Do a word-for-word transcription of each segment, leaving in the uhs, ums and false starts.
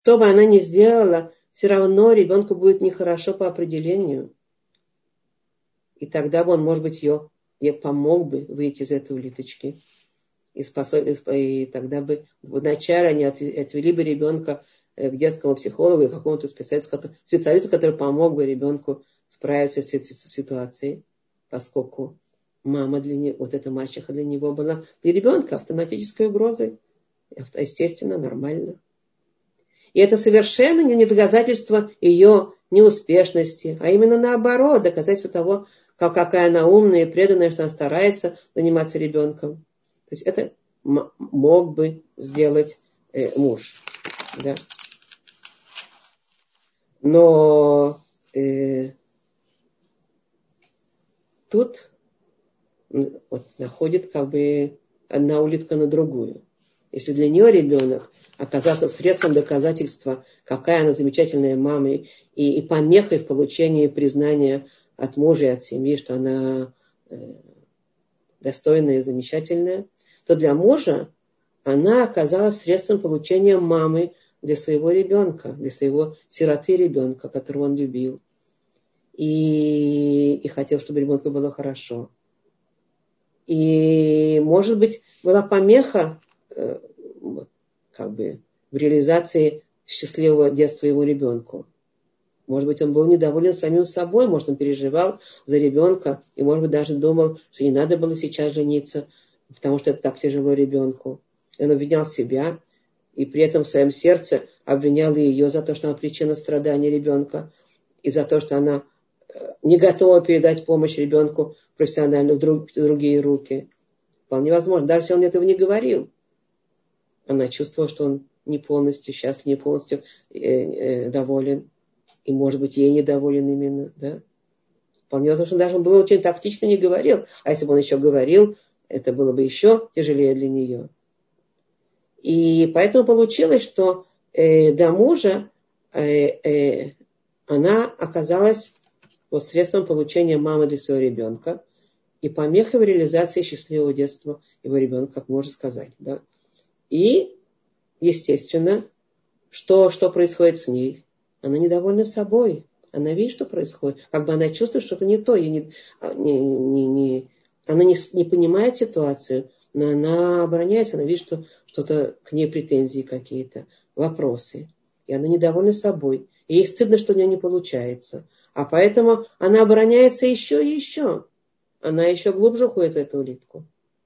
Что бы она ни сделала, все равно ребенку будет нехорошо по определению. И тогда бы он, может быть, ее, ей помог бы выйти из этой улиточки. И, способ, и тогда бы вначале они отвели бы ребенка к детскому психологу и какому-то специалисту, специалисту, который помог бы ребенку справиться с этой ситуацией, поскольку мама для него, вот эта мачеха для него была для ребенка автоматической угрозой. Естественно, нормально. И это совершенно не доказательство ее неуспешности, а именно наоборот, доказательство того, как, какая она умная и преданная, что она старается заниматься ребенком. То есть это м- мог бы сделать э, муж. Да? Но э, тут вот, находит как бы одна улитка на другую. Если для нее ребенок оказался средством доказательства, какая она замечательная мама, и, и помехой в получении признания от мужа и от семьи, что она э, достойная и замечательная, то для мужа она оказалась средством получения мамы для своего ребенка, для своего сироты ребенка, которого он любил. И, и хотел, чтобы ребенку было хорошо. И, может быть, была помеха э, как бы в реализации счастливого детства его ребенку. Может быть, он был недоволен самим собой, может, он переживал за ребенка, и, может быть, даже думал, что не надо было сейчас жениться, потому что это так тяжело ребенку. И он обвинял себя, и при этом в своем сердце обвинял и ее за то, что она причина страданий ребенка, и за то, что она не готова передать помощь ребенку профессионально в, друг, в другие руки. Вполне возможно. Даже если он этого не говорил, она чувствовала, что он не полностью счастлив, не полностью э, э, доволен. И, может быть, ей недоволен именно. Да? Вполне возможно, что даже он был очень тактично не говорил. А если бы он еще говорил, это было бы еще тяжелее для нее. И поэтому получилось, что э, для мужа э, э, она оказалась вот, средством получения мамы для своего ребенка и помехой в реализации счастливого детства его ребенка, как можно сказать. Да? И, естественно, что, что происходит с ней? Она недовольна собой. Она видит, что происходит. Как бы она чувствует что-то не то. Ей не, не, не, не, она не, не понимает ситуацию, но она обороняется. Она видит, что что-то к ней претензии какие-то, вопросы. И она недовольна собой. И ей стыдно, что у нее не получается. А поэтому она обороняется еще и еще. Она еще глубже уходит в эту улитку.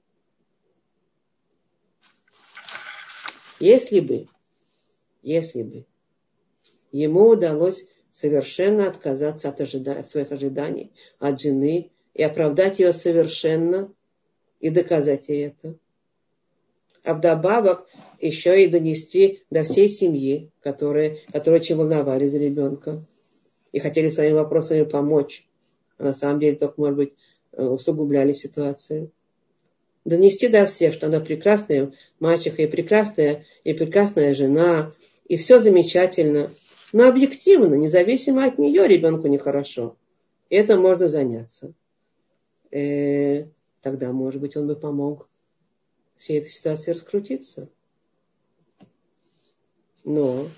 Если бы, если бы ему удалось совершенно отказаться от, ожида... от своих ожиданий, от жены, и оправдать ее совершенно, и доказать ей это. А вдобавок еще и донести до всей семьи, которые, которые очень волновались за ребенка, и хотели своими вопросами помочь. А на самом деле только, может быть, усугубляли ситуацию. Донести до всех, что она прекрасная мачеха, и прекрасная, и прекрасная жена, и все замечательно. Но объективно, независимо от нее, ребенку нехорошо. И это можно заняться. Э, тогда, может быть, он бы помог всей этой ситуации раскрутиться. Но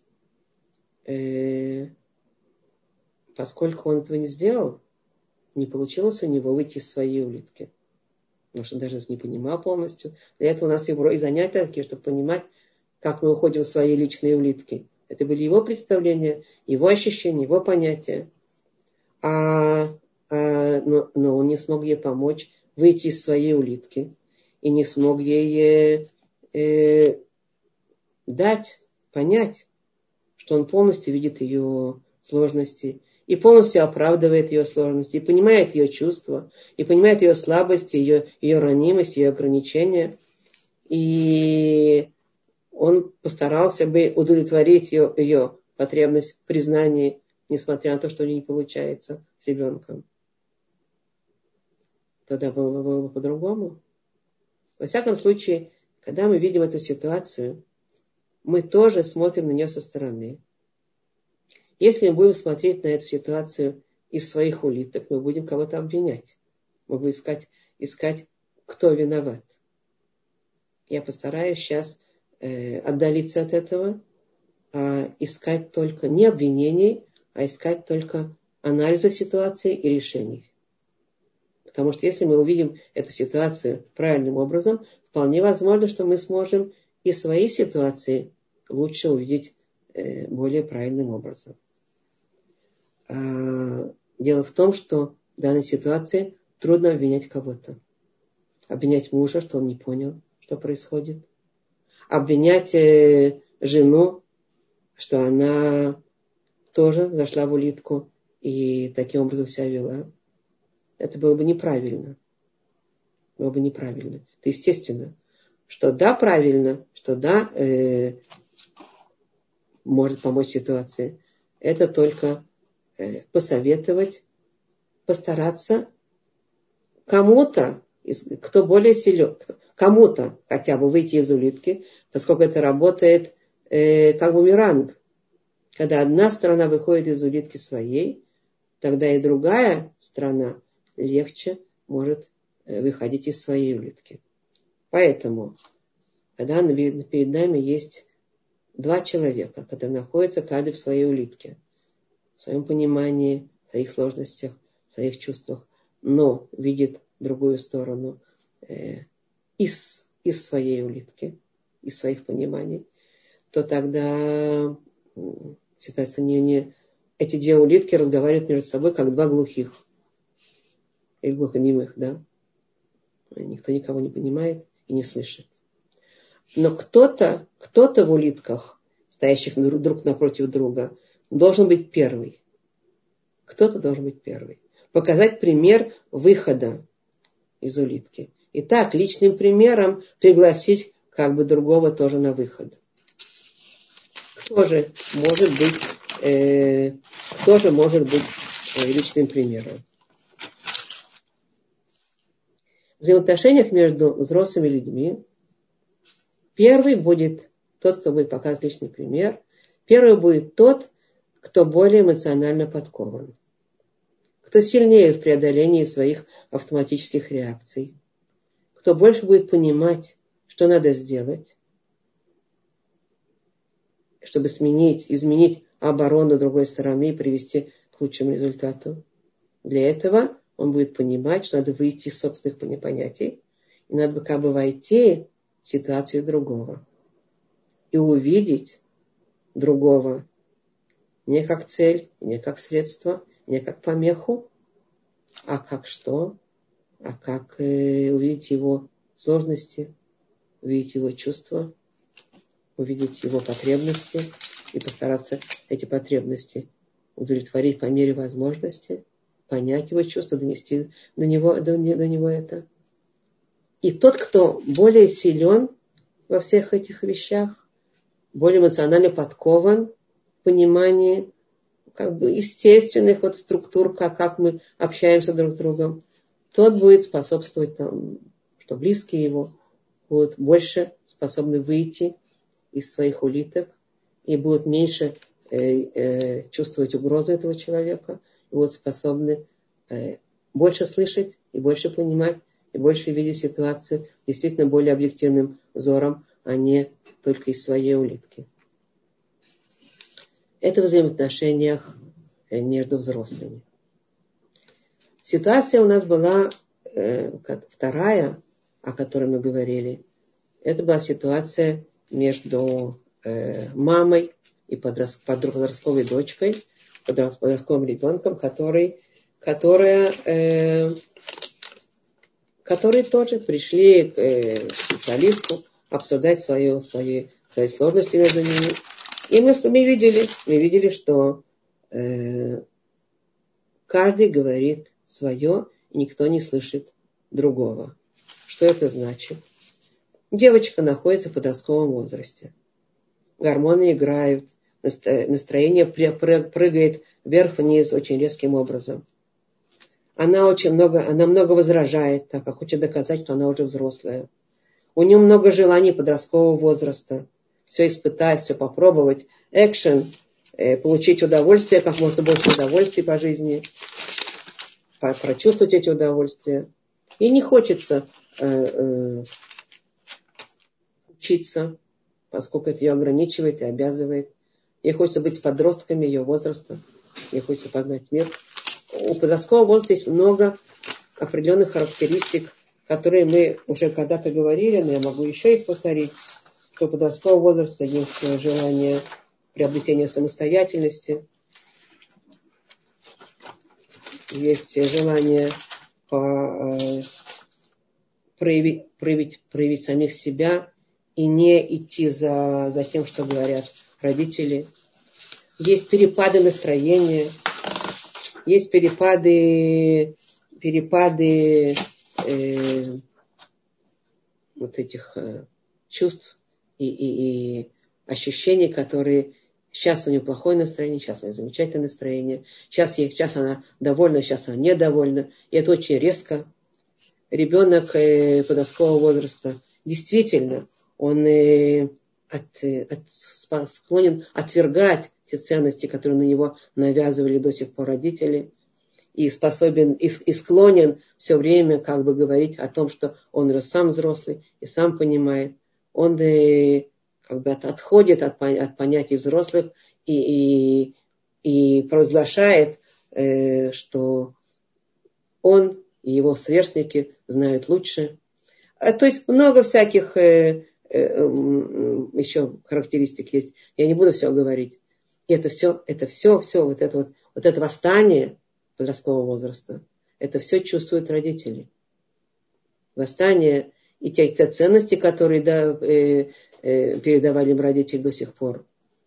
э, поскольку он этого не сделал, не получилось у него выйти из своей улитки. Потому что он даже не понимал полностью. Для этого у нас и занятия такие, чтобы понимать, как мы уходим в свои личные улитки. Это были его представления, его ощущения, его понятия. А, а, но, но он не смог ей помочь выйти из своей улитки. И не смог ей э, э, дать, понять, что он полностью видит ее сложности. И полностью оправдывает ее сложности. И понимает ее чувства. И понимает ее слабости, ее, ее ранимость, ее ограничения. И он постарался бы удовлетворить ее, ее потребность в признании, несмотря на то, что у нее не получается с ребенком. Тогда было бы, было бы по-другому. Во всяком случае, когда мы видим эту ситуацию, мы тоже смотрим на нее со стороны. Если мы будем смотреть на эту ситуацию из своих улиток, мы будем кого-то обвинять. Мы будем искать, искать кто виноват. Я постараюсь сейчас э, отдалиться от этого, а искать только не обвинений, а искать только анализа ситуации и решений. Потому что если мы увидим эту ситуацию правильным образом, вполне возможно, что мы сможем и свои ситуации лучше увидеть э, более правильным образом. А, дело в том, что в данной ситуации трудно обвинять кого-то. Обвинять мужа, что он не понял, что происходит. Обвинять э, жену, что она тоже зашла в улитку и таким образом себя вела. Это было бы неправильно. Было бы неправильно. Это естественно. Что да, правильно, что да, э, может помочь ситуации. Это только э, посоветовать, постараться кому-то, кто более силен, кому-то хотя бы выйти из улитки, поскольку это работает э, как бумеранг. Когда одна сторона выходит из улитки своей, тогда и другая сторона легче может выходить из своей улитки. Поэтому, когда перед нами есть два человека, которые находятся каждый в своей улитке, в своем понимании, в своих сложностях, в своих чувствах, но видит другую сторону э, из, из своей улитки, из своих пониманий, то тогда ситуация не, не... Эти две улитки разговаривают между собой, как два глухих. Или глухонемых, да? Никто никого не понимает и не слышит. Но кто-то, кто-то в улитках, стоящих друг напротив друга, должен быть первый. Кто-то должен быть первый. Показать пример выхода из улитки. И так, личным примером пригласить как бы другого тоже на выход. Кто же может быть, э, кто же может быть э, личным примером? В взаимоотношениях между взрослыми людьми первый будет тот, кто будет показывать личный пример. Первый будет тот, кто более эмоционально подкован. Кто сильнее в преодолении своих автоматических реакций. Кто больше будет понимать, что надо сделать, чтобы сменить, изменить оборону другой стороны и привести к лучшему результату. Для этого он будет понимать, что надо выйти из собственных понятий, и надо как бы войти в ситуацию другого. И увидеть другого не как цель, не как средство, не как помеху, а как что? А как э, увидеть его сложности, увидеть его чувства, увидеть его потребности и постараться эти потребности удовлетворить по мере возможности, понять его чувства, донести до него, до, до него это. И тот, кто более силен во всех этих вещах, более эмоционально подкован в понимании как бы естественных вот структур, как, как мы общаемся друг с другом, тот будет способствовать нам, что близкие его будут больше способны выйти из своих улиток и будут меньше э, э, чувствовать угрозу этого человека, и будут способны э, больше слышать и больше понимать, и больше видеть ситуацию действительно более объективным взором, а не только из своей улитки. Это в взаимоотношениях между взрослыми. Ситуация у нас была э, вторая, о которой мы говорили. Это была ситуация между э, мамой и подрос, подростковой дочкой, подростковым ребенком, который, которая, э, которые тоже пришли к э, специалисту обсуждать свою, свои, свои сложности между ними. И мы, мы видели, мы видели, что э, каждый говорит свое, и никто не слышит другого. Что это значит? Девочка находится в подростковом возрасте. Гормоны играют, настроение прыгает вверх-вниз очень резким образом. Она очень много, она много возражает, так как хочет доказать, что она уже взрослая. У нее много желаний подросткового возраста. Все испытать, все попробовать. Экшен, э, получить удовольствие, как можно больше удовольствия по жизни. Прочувствовать эти удовольствия. И не хочется э, э, учиться, поскольку это ее ограничивает и обязывает. Ей хочется быть подростками ее возраста. Ей хочется познать мир. У подросткового возраста есть много определенных характеристик, которые мы уже когда-то говорили, но я могу еще их повторить. Что у подросткового возраста есть желание приобретения самостоятельности, есть желание по, э, проявить, проявить, проявить самих себя и не идти за, за тем, что говорят родители. Есть перепады настроения, есть перепады, перепады э, вот этих э, чувств и, и, и ощущений, которые сейчас у нее плохое настроение, сейчас у нее замечательное настроение, сейчас, ей, сейчас она довольна, сейчас она недовольна. И это очень резко. Ребенок э, подросткового возраста действительно, он э, от, от, склонен отвергать те ценности, которые на него навязывали до сих пор родители, и способен, и, и склонен все время как бы говорить о том, что он уже сам взрослый и сам понимает. Он э, как бы от, отходит от, от понятий взрослых и, и, и провозглашает, э, что он и его сверстники знают лучше. А, то есть много всяких э, э, э, еще характеристик есть. Я не буду все говорить. И это все, это все, все, вот это вот, вот это восстание подросткового возраста, это все чувствуют родители. Восстание и те, те ценности, которые да, э, э, передавали им родители до сих пор.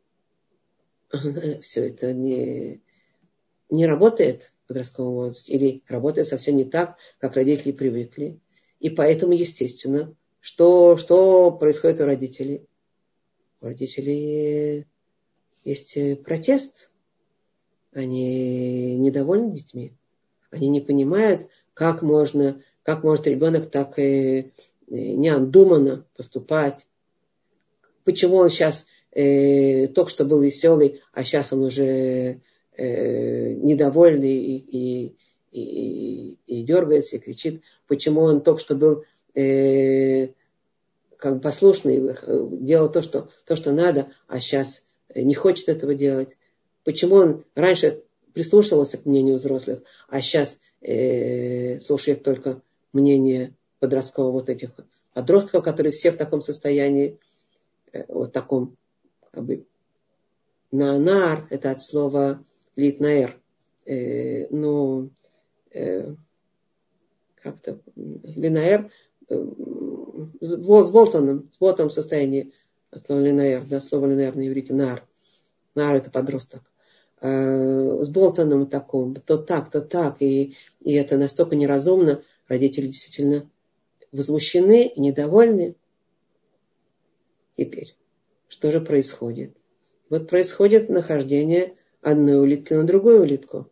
Все это не, не работает в подростковом возрасте. Или работает совсем не так, как родители привыкли. И поэтому, естественно, что, что происходит у родителей? У родителей есть протест. Они недовольны детьми. Они не понимают, как можно, как может ребенок так и необдуманно поступать. Почему он сейчас э, только что был веселый, а сейчас он уже э, недовольный и, и, и, и дергается, и кричит. Почему он только что был э, как бы послушный, делал то что, то, что надо, а сейчас не хочет этого делать. Почему он раньше прислушивался к мнению взрослых, а сейчас э, слушает только мнение подростковых вот этих подростков, которые все в таком состоянии, э, вот таком, как бы, наар, это от слова литнаэр, э, ну, э, как-то, линаэр, э, с болтанным, с болтанным состоянии, от слова линаэр, да, слово линаэр на иврите, нар, нар это подросток. С болтаном таком, то так, то так, и, и это настолько неразумно, родители действительно возмущены и недовольны. Теперь, что же происходит? Вот происходит нахождение одной улитки на другую улитку.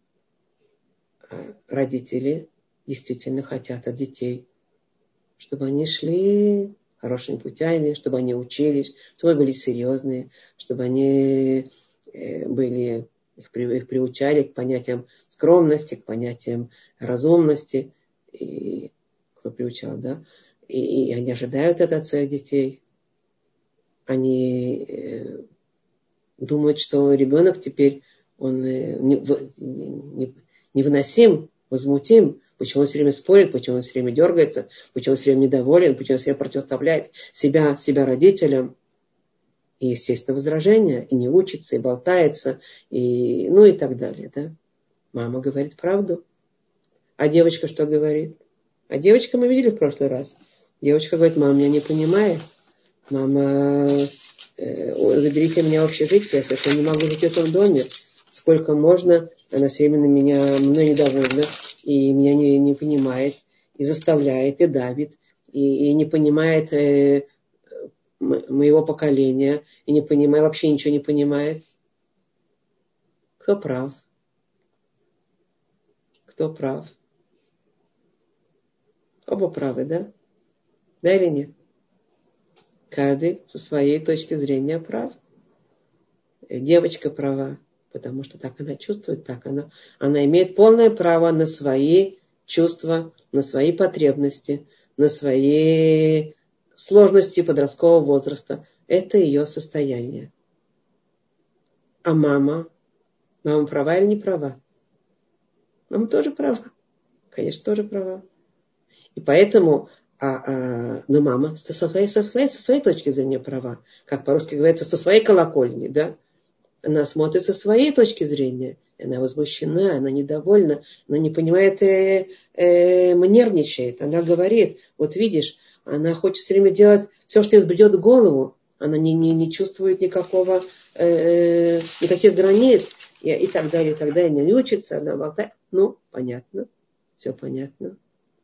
Родители действительно хотят от детей, чтобы они шли хорошими путями, чтобы они учились, чтобы они были серьезные, чтобы они были, их, их приучали к понятиям скромности, к понятиям разумности. И кто приучал, да? И, и они ожидают это от своих детей. Они э, думают, что ребенок теперь, он э, не, не, невыносим, возмутим. Почему он все время спорит, почему он все время дергается, почему он все время недоволен, почему он все время противоставляет себя, себя родителям. И, естественно, возражения, и не учится, и болтается, и, ну и так далее. Да? Мама говорит правду. А девочка что говорит? А девочка мы видели в прошлый раз. Девочка говорит, мама меня не понимает. Мама, э, заберите меня в общежитие, я совершенно не могу жить в этом доме. Сколько можно, она все время на меня, мной недовольна, и меня не, не понимает, и заставляет, и давит, и, и не понимает... Э, моего поколения и не понимает, вообще ничего не понимает. Кто прав? Кто прав? Оба правы, да? Да или нет? Каждый со своей точки зрения прав. Девочка права, потому что так она чувствует, так она, она имеет полное право на свои чувства, на свои потребности, на свои сложности подросткового возраста. Это ее состояние. А мама? Мама права или не права? Мама тоже права. Конечно, тоже права. И поэтому, а, а, ну, мама со своей, со, своей, со своей точки зрения права. Как по-русски говорится, со своей колокольни, да? Она смотрит со своей точки зрения. Она возмущена, она недовольна, она не понимает, э, э, нервничает. Она говорит, вот видишь, она хочет все время делать все, что ей взбредет в голову. Она не, не, не чувствует никакого, э, никаких границ и, и так далее, и так далее. Не учится, она болтает. Ну, понятно, все понятно.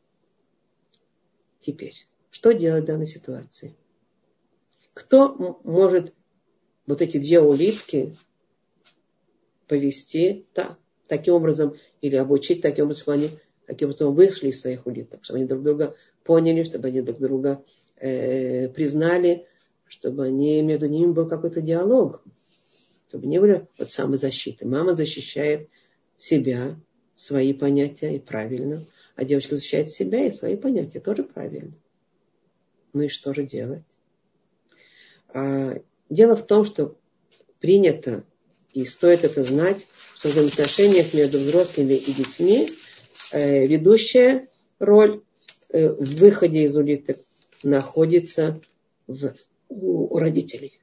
Теперь, что делать в данной ситуации? Кто м- может вот эти две улитки повести так, таким образом, или обучить таким образом, чтобы они таким образом вышли из своих улиток, чтобы они друг друга поняли, чтобы они друг друга э, признали, чтобы они, между ними был какой-то диалог, чтобы не было вот самозащиты. Мама защищает себя, свои понятия, и правильно, а девочка защищает себя и свои понятия, тоже правильно. Ну и что же делать? А, дело в том, что принято, и стоит это знать, что в взаимоотношениях между взрослыми и детьми э, ведущая роль э, в выходе из улиток находится в, у, у родителей.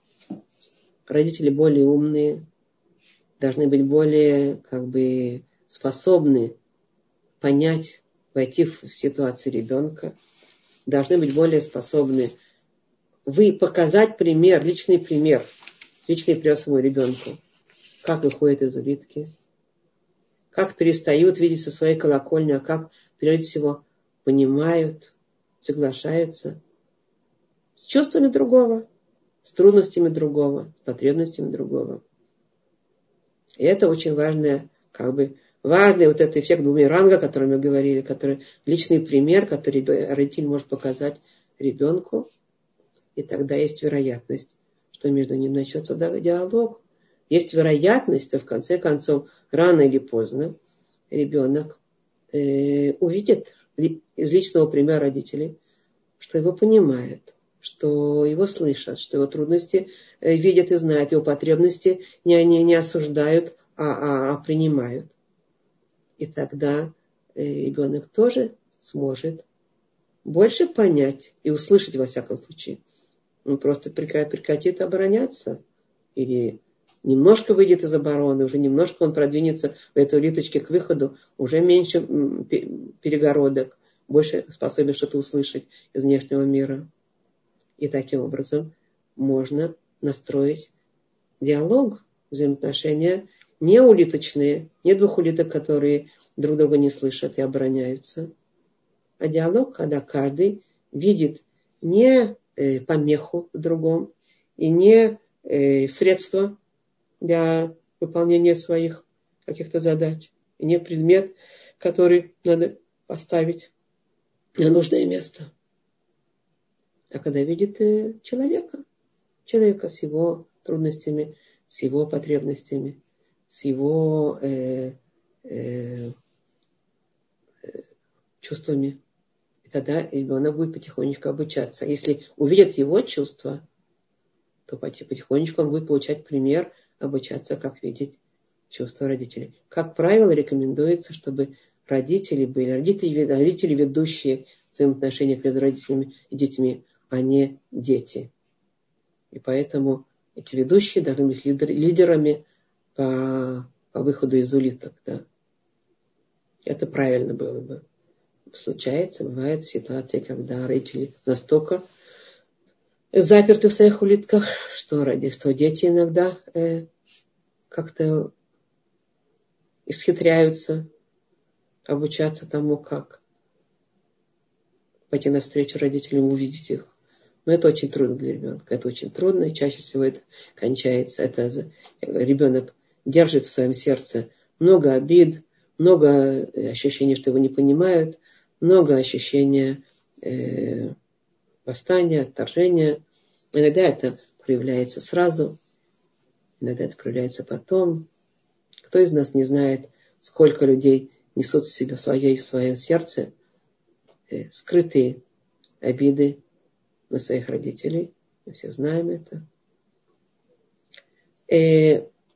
Родители более умные, должны быть более как бы способны понять, войти в ситуацию ребенка, должны быть более способны вы показать пример, личный пример, личный пример своему ребенку, как выходит из улитки, как перестают видеть со своей колокольни, а как, прежде всего, понимают, соглашаются с чувствами другого, с трудностями другого, с потребностями другого. И это очень важное, как бы, важный вот этот эффект бумеранга, о котором мы говорили, который личный пример, который родитель может показать ребенку, и тогда есть вероятность, что между ними начнется диалог. Есть вероятность, что в конце концов, рано или поздно, ребенок э, увидит из личного примера родителей, что его понимают, что его слышат, что его трудности э, видят и знают, его потребности не, не, не осуждают, а, а, а принимают. И тогда э, ребенок тоже сможет больше понять и услышать, во всяком случае. Он просто прекратит обороняться или немножко выйдет из обороны, уже немножко он продвинется в этой улиточке к выходу, уже меньше перегородок, больше способен что-то услышать из внешнего мира. И таким образом можно настроить диалог, взаимоотношения не улиточные, не двух улиток, которые друг друга не слышат и обороняются, а диалог, когда каждый видит не э, помеху в другом и не э, средство для выполнения своих каких-то задач, и не предмет, который надо поставить на нужное место. А когда видит э, человека, человека с его трудностями, с его потребностями, с его э, э, э, чувствами, и тогда ребенок будет потихонечку обучаться. Если увидят его чувства, то потихонечку он будет получать пример, обучаться, как видеть чувства родителей. Как правило, рекомендуется, чтобы родители были, родители, родители ведущие в взаимоотношениях между родителями и детьми, а не дети. И поэтому эти ведущие должны быть лидер, лидерами по, по выходу из улиток. Да. Это правильно было бы. Случается, бывают ситуации, когда родители настолько заперты в своих улитках, что, ради, что дети иногда э, как-то исхитряются обучаться тому, как пойти навстречу родителям, увидеть их. Но это очень трудно для ребенка. Это очень трудно, и чаще всего это кончается. Это ребенок держит в своем сердце много обид, много ощущений, что его не понимают, много ощущения э, восстания, отторжения. Иногда это проявляется сразу, иногда это проявляется потом. Кто из нас не знает, сколько людей несут в себе в свое, в свое сердце э, скрытые обиды на своих родителей. Мы все знаем это. И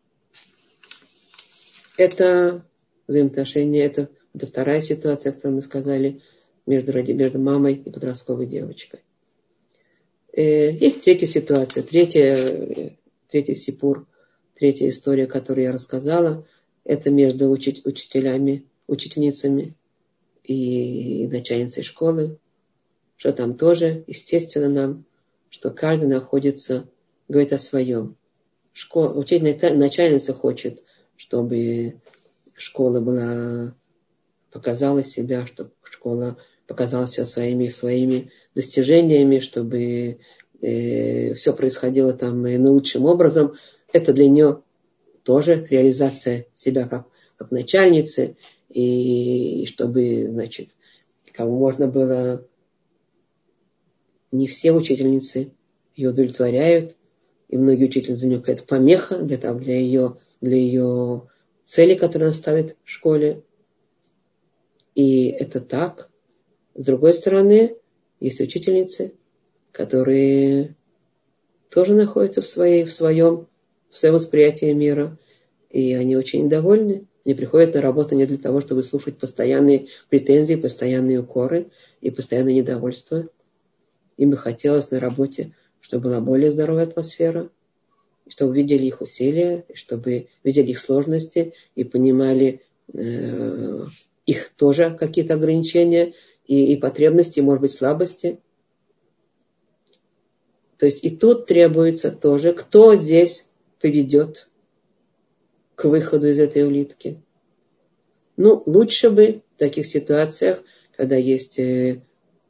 Это взаимоотношения, это, это вторая ситуация, которую мы сказали, между, между мамой и подростковой девочкой. Есть третья ситуация, третья, третий сипур, третья история, которую я рассказала. Это между учить, учителями, учительницами и начальницей школы. Что там тоже, естественно, нам, что каждый находится, говорит о своем. Школа, учитель, начальница хочет, чтобы школа была, показала себя, чтобы школа показала себя своими, своими достижениями, чтобы э, все происходило там наилучшим образом. Это для нее тоже реализация себя как, как начальницы, и, и чтобы, значит, кому можно было, не все учительницы ее удовлетворяют, и многие учительницы за нее какая-то помеха для, там, для, ее, для ее цели, которые она ставит в школе. И это так. С другой стороны, есть учительницы, которые тоже находятся в, своей, в, своем, в своем восприятии мира, и они очень довольны. Они приходят на работу не для того, чтобы слушать постоянные претензии, постоянные укоры и постоянное недовольство. Им бы хотелось на работе, чтобы была более здоровая атмосфера, чтобы видели их усилия, чтобы видели их сложности и понимали э, их тоже какие-то ограничения и, и потребности, может быть, слабости. То есть и тут требуется тоже, кто здесь поведет к выходу из этой улитки. Ну, лучше бы в таких ситуациях, когда есть э,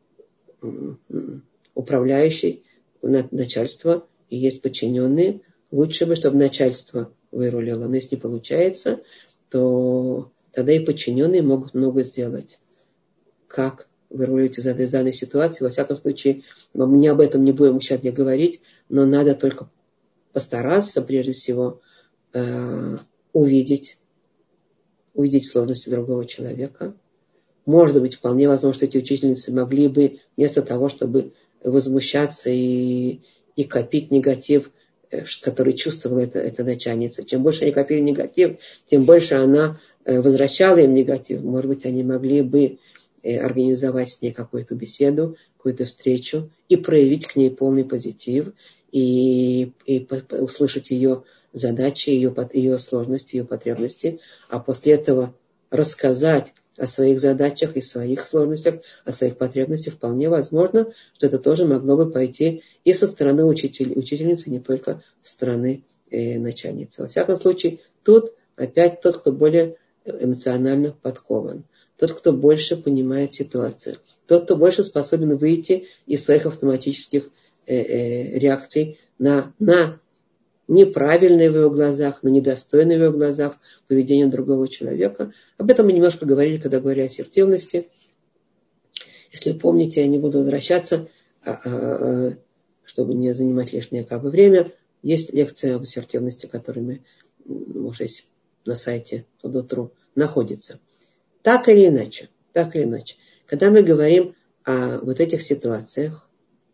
управляющий, начальство и есть подчиненные, лучше бы, чтобы начальство вырулило. Но если не получается, то тогда и подчиненные могут много сделать. Как вырулить из этой данной ситуации? Во всяком случае, мы не об этом не будем сейчас не говорить, но надо только постараться, прежде всего, э, увидеть, увидеть сложности другого человека. Может быть, вполне возможно, что эти учительницы могли бы, вместо того, чтобы возмущаться и, и копить негатив, который чувствовала эта, эта начальница. Чем больше они копили негатив, тем больше она возвращала им негатив. Может быть, они могли бы организовать с ней какую-то беседу, какую-то встречу и проявить к ней полный позитив и, и услышать ее задачи, ее, ее сложности, ее потребности, а после этого рассказать о своих задачах и своих сложностях, о своих потребностях. Вполне возможно, что это тоже могло бы пойти и со стороны учитель, учительницы, не только со стороны э, начальницы. Во всяком случае, тут опять тот, кто более эмоционально подкован, тот, кто больше понимает ситуацию, тот, кто больше способен выйти из своих автоматических э, э, реакций на, на неправильное в его глазах, на недостойное в его глазах поведение другого человека. Об этом мы немножко говорили, когда говорили о ассертивности. Если помните, я не буду возвращаться, а, а, чтобы не занимать лишнее как бы время. Есть лекция об ассертивности, которая мы, уже на сайте Тодотру находится. Так или иначе, так или иначе, когда мы говорим о вот этих ситуациях,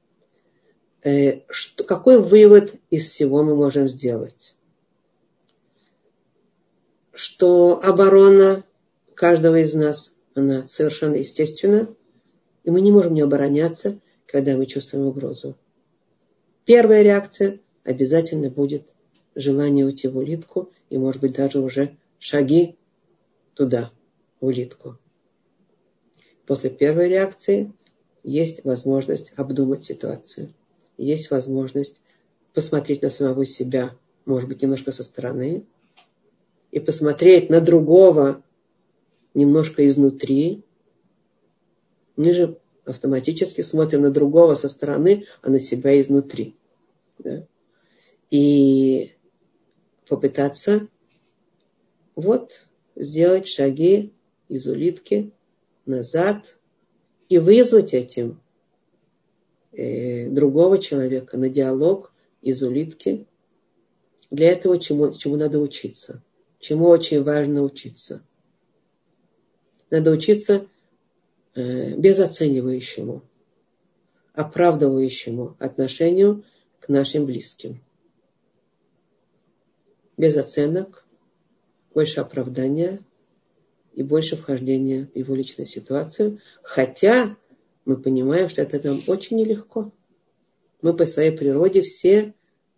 Что, какой вывод из всего мы можем сделать? Что оборона каждого из нас, она совершенно естественна, и мы не можем не обороняться, когда мы чувствуем угрозу. Первая реакция обязательно будет желание уйти в улитку, и, может быть, даже уже шаги туда, в улитку. После первой реакции есть возможность обдумать ситуацию. Есть возможность посмотреть на самого себя, может быть, немножко со стороны, и посмотреть на другого немножко изнутри. Мы же автоматически смотрим на другого со стороны, а на себя изнутри. Да? И попытаться вот сделать шаги из улитки назад и вызвать этим другого человека на диалог из улитки. Для этого чему, чему надо учиться? Чему очень важно учиться? Надо учиться э, безоценивающему, оправдывающему отношению к нашим близким. Без оценок, больше оправдания и больше вхождения в его личную ситуацию. Хотя мы понимаем, что это нам очень нелегко. Мы по своей природе все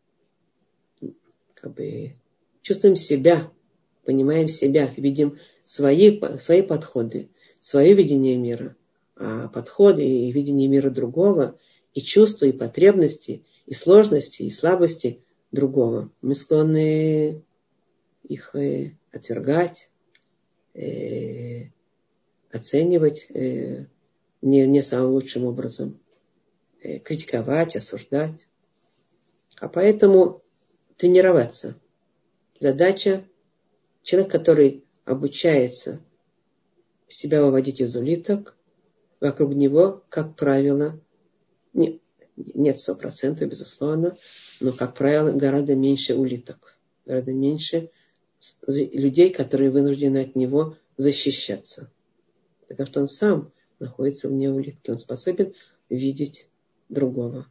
как бы чувствуем себя, понимаем себя, видим свои, свои подходы, свое видение мира, а подходы и видение мира другого, и чувства, и потребности, и сложности, и слабости другого. Мы склонны их отвергать, э, оценивать э, не, не самым лучшим образом, э, критиковать, осуждать. А поэтому тренироваться. Задача человека, который обучается себя выводить из улиток, вокруг него, как правило, не, нет сто процентов, безусловно, но, как правило, гораздо меньше улиток, гораздо меньше людей, которые вынуждены от него защищаться. Потому что он сам находится вне улитки, он способен видеть другого.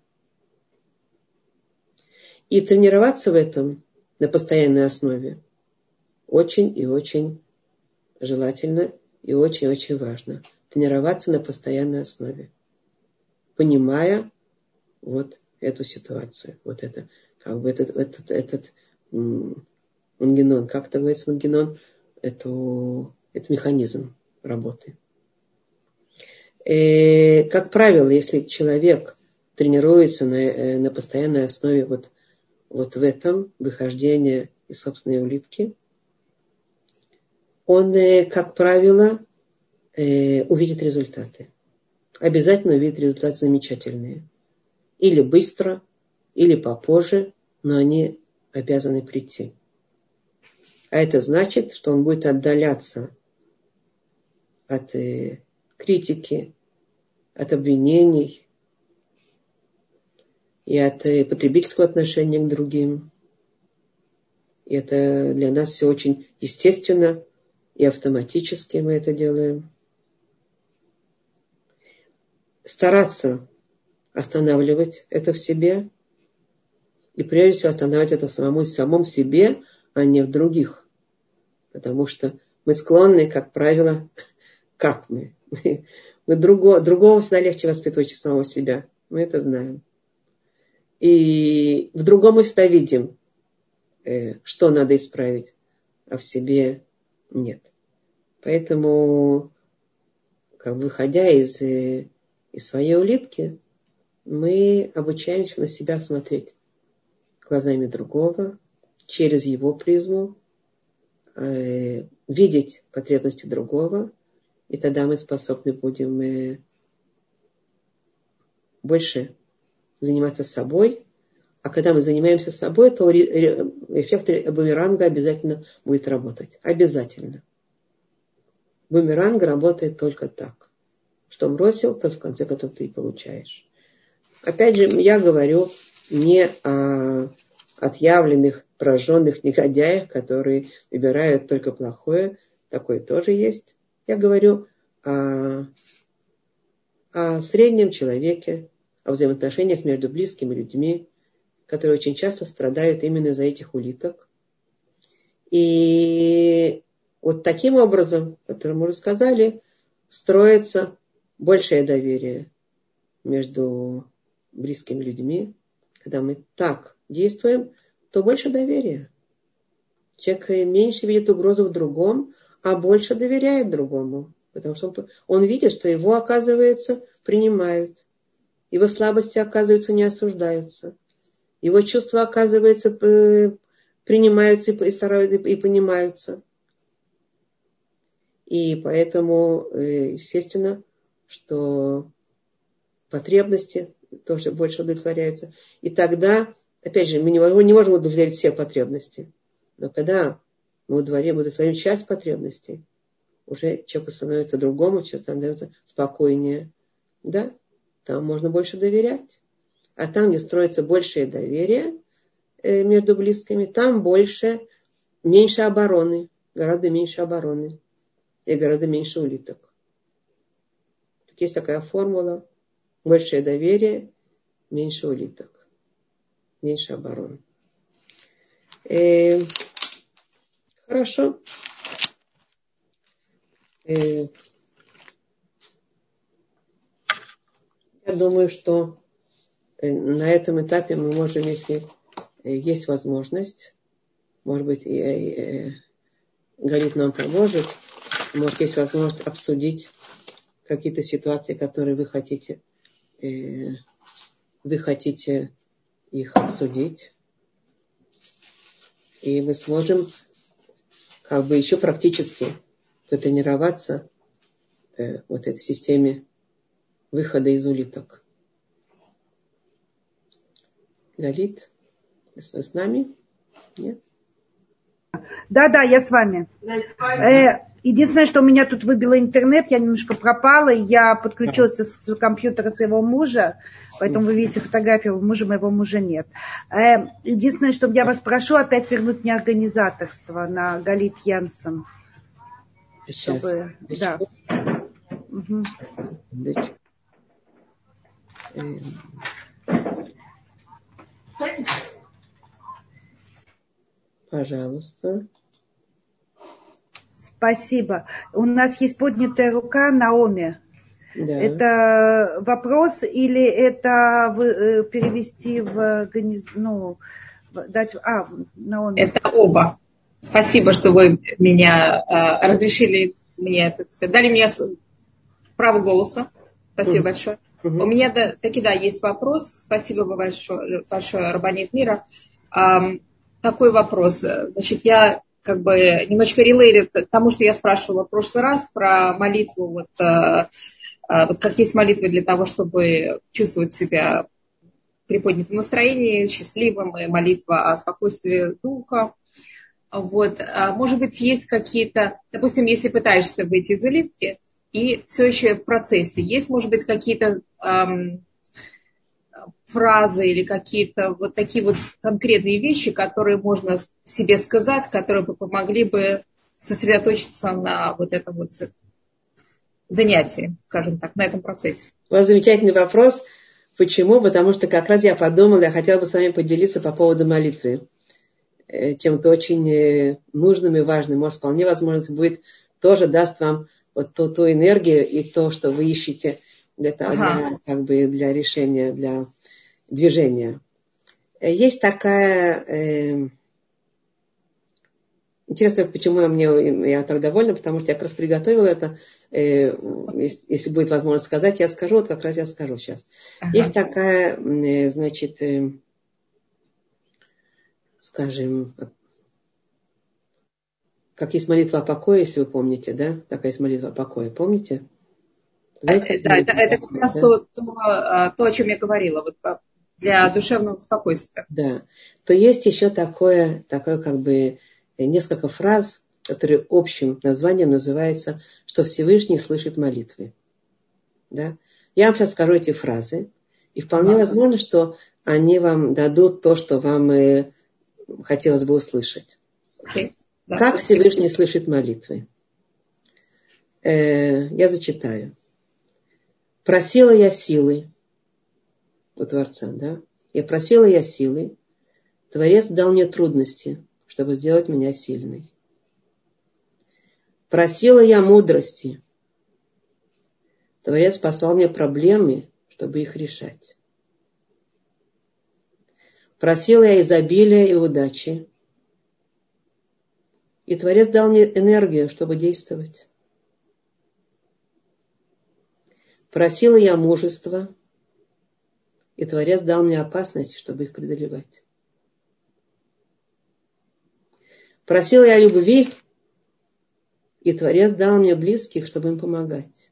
И тренироваться в этом на постоянной основе очень и очень желательно и очень-очень важно. Тренироваться на постоянной основе, понимая вот эту ситуацию, вот это, как бы этот, этот, этот мангенон, как это говорится мангенон, это, это механизм работы. И, как правило, если человек тренируется на, на постоянной основе вот, вот в этом, выхождение из собственной улитки, он, как правило, увидит результаты. Обязательно увидит результаты замечательные. Или быстро, или попозже, но они обязаны прийти. А это значит, что он будет отдаляться от э, критики, от обвинений и от э, потребительского отношения к другим. И это для нас все очень естественно и автоматически мы это делаем. Стараться останавливать это в себе и прежде всего останавливать это в самом, в самом себе, а не в других. Потому что мы склонны, как правило, как мы? Мы другого, другого всегда легче воспитывать, чем самого себя. Мы это знаем. И в другом мы всегда видим, что надо исправить, а в себе нет. Поэтому, как бы, выходя из, из своей улитки, мы обучаемся на себя смотреть глазами другого, через его призму, э, видеть потребности другого, и тогда мы способны будем э, больше заниматься собой. А когда мы занимаемся собой, то эффект бумеранга обязательно будет работать. Обязательно. Бумеранг работает только так. Что бросил, то в конце концов ты и получаешь. Опять же, я говорю не о отъявленных, прожженных негодяях, которые выбирают только плохое. Такое тоже есть. Я говорю о, о среднем человеке, о взаимоотношениях между близкими людьми, которые очень часто страдают именно из-за этих улиток. И вот таким образом, который мы уже сказали, строится большее доверие между близкими людьми. Когда мы так действуем, то больше доверия. Человек меньше видит угрозу в другом, а больше доверяет другому. Потому что он, он видит, что его, оказывается, принимают. Его слабости, оказывается, не осуждаются. Его чувства, оказывается, принимаются и стараются и понимаются. И поэтому, естественно, что потребности тоже больше удовлетворяются. И тогда, опять же, мы не можем удовлетворить все потребности. Но когда мы удовлетворим часть потребностей, уже человеку становится другому, человек становится спокойнее. Да, там можно больше доверять. А там, где строится большее доверие между близкими, там больше, меньше обороны, гораздо меньше обороны и гораздо меньше улиток. Есть такая формула: большее доверие, меньше улиток, меньше обороны. Э, Хорошо. Э, я думаю, что на этом этапе мы можем, если есть возможность, может быть, и, и, и Галит нам поможет, может, есть возможность обсудить какие-то ситуации, которые вы хотите, э, вы хотите их обсудить. И мы сможем как бы еще практически потренироваться э, вот этой системе выхода из улиток. Галит, вы с нами? Нет? Да, да, я с вами. Э, единственное, что у меня тут выбило интернет, я немножко пропала, я подключилась с компьютера своего мужа, поэтому вы видите фотографию мужа, моего мужа нет. Э, единственное, что я вас прошу опять вернуть мне организаторство на Галит Янсен. Сейчас. Чтобы, да. Угу. Пожалуйста. Спасибо. У нас есть поднятая рука Наоми. Да. Это вопрос или это вы, перевести в ну, дать, а, Наоми. Это оба. Спасибо, что вы меня э, разрешили мне, так сказать, дали мне право голоса. Спасибо uh-huh. большое. Uh-huh. У меня да, таки да, есть вопрос. Спасибо большое, большое Рабанит Мира. Эм, такой вопрос. Значит, я как бы немножко релейлю к тому, что я спрашивала в прошлый раз про молитву. Вот, э, э, вот как есть молитвы для того, чтобы чувствовать себя в приподнятом настроении, счастливым, и молитва о спокойствии духа. Вот. А может быть, есть какие-то, допустим, если пытаешься выйти из улитки, и все еще в процессе, есть, может быть, какие-то эм, фразы или какие-то вот такие вот конкретные вещи, которые можно себе сказать, которые бы помогли бы сосредоточиться на вот этом вот занятии, скажем так, на этом процессе. У вас замечательный вопрос. Почему? Потому что как раз я подумала, я хотела бы с вами поделиться по поводу молитвы. Чем-то очень нужным и важным. Может, вполне возможно, будет тоже даст вам вот ту, ту энергию и то, что вы ищете для, ага. для, как бы для решения, для движения. Есть такая... Э, интересно, почему я, мне, я так довольна, потому что я как раз приготовила это. Э, если, если будет возможность сказать, я скажу, вот как раз я скажу сейчас. Ага. Есть такая, э, значит... Э, скажем, как есть молитва о покое, если вы помните, да? Такая есть молитва о покое, помните? Знаете, да, это, это как раз да? то, то, то, о чем я говорила, вот для душевного спокойствия. Да. То есть еще такое, такое как бы несколько фраз, которые общим названием называются, что Всевышний слышит молитвы. Да? Я вам сейчас скажу эти фразы, и вполне ага. возможно, что они вам дадут то, что вам э, хотелось бы услышать. Okay. Да, как спасибо. Всевышний слышит молитвы? Э, я зачитаю. Просила я силы у Творца, да? Я просила я силы. Творец дал мне трудности, чтобы сделать меня сильной. Просила я мудрости. Творец послал мне проблемы, чтобы их решать. Просила я изобилия и удачи. И Творец дал мне энергию, чтобы действовать. Просила я мужества. И Творец дал мне опасность, чтобы их преодолевать. Просила я любви. И Творец дал мне близких, чтобы им помогать.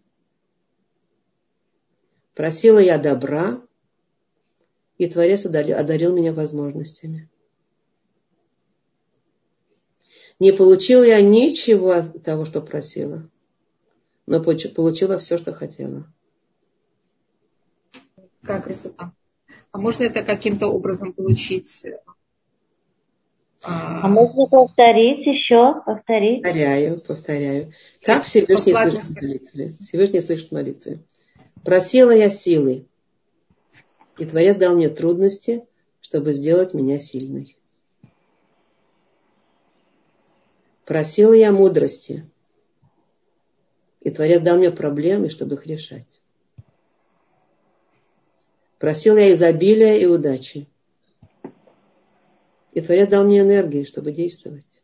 Просила я добра. И Творец одарил меня возможностями. Не получила я ничего от того, что просила, но получила все, что хотела. Как красота. А можно это каким-то образом получить? А, а можно повторить еще? Повторить? Повторяю, повторяю. Как Всевышний слышит молитвы? Всевышний слышит молитвы. Просила я силы, и Творец дал мне трудности, чтобы сделать меня сильной. Просила я мудрости. И Творец дал мне проблемы, чтобы их решать. Просила я изобилия и удачи. И Творец дал мне энергии, чтобы действовать.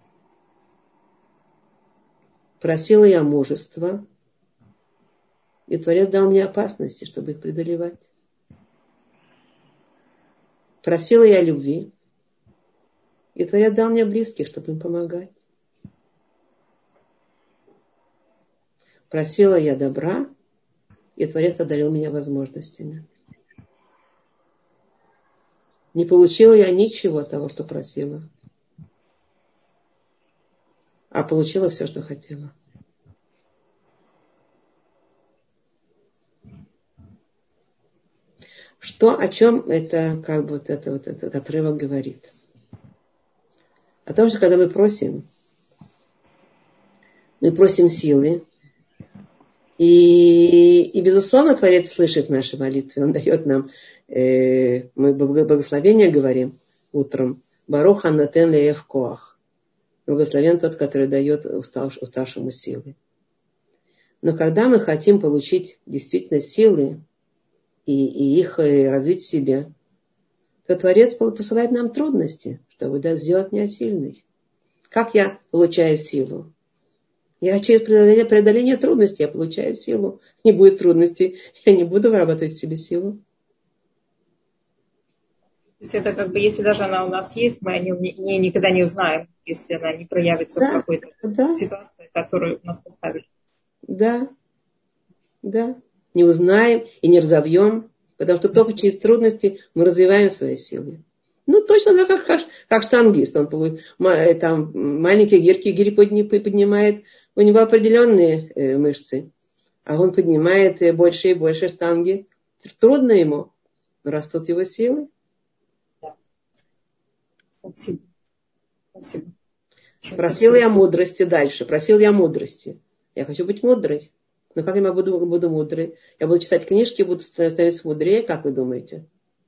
Просила я мужества. И Творец дал мне опасности, чтобы их преодолевать. Просила я любви. И Творец дал мне близких, чтобы им помогать. Просила я добра. И Творец одарил меня возможностями. Не получила я ничего того, что просила. А получила все, что хотела. Что, о чем это, как бы, вот это, вот этот отрывок говорит? О том, что когда мы просим, мы просим силы, и, и безусловно, Творец слышит наши молитвы, Он дает нам, э, мы благословение говорим утром, Барух анатен леев коах, благословен тот, который дает устав, уставшему силы. Но когда мы хотим получить действительно силы, И, и их развить в себе, то Творец посылает нам трудности, чтобы сделать меня сильной. Как я получаю силу? Я через преодоление, преодоление трудностей я получаю силу. Не будет трудностей, я не буду вырабатывать в себе силу. То есть это как бы, если даже она у нас есть, мы о ней никогда не узнаем, если она не проявится да, в какой-то да. ситуации, которую нас поставили. Да, да. Не узнаем и не разовьем, потому что только через трудности мы развиваем свои силы. Ну, точно так, как, как, как штангист. Он там маленькие гирьки гири поднимает, у него определенные э, мышцы, а он поднимает больше и больше штанги. Трудно ему, но растут его силы. Да. Спасибо. Спасибо. Просила я мудрости дальше. Просил я мудрости. Я хочу быть мудрой. Но как я буду, буду мудрой? Я буду читать книжки, буду становиться мудрее, как вы думаете?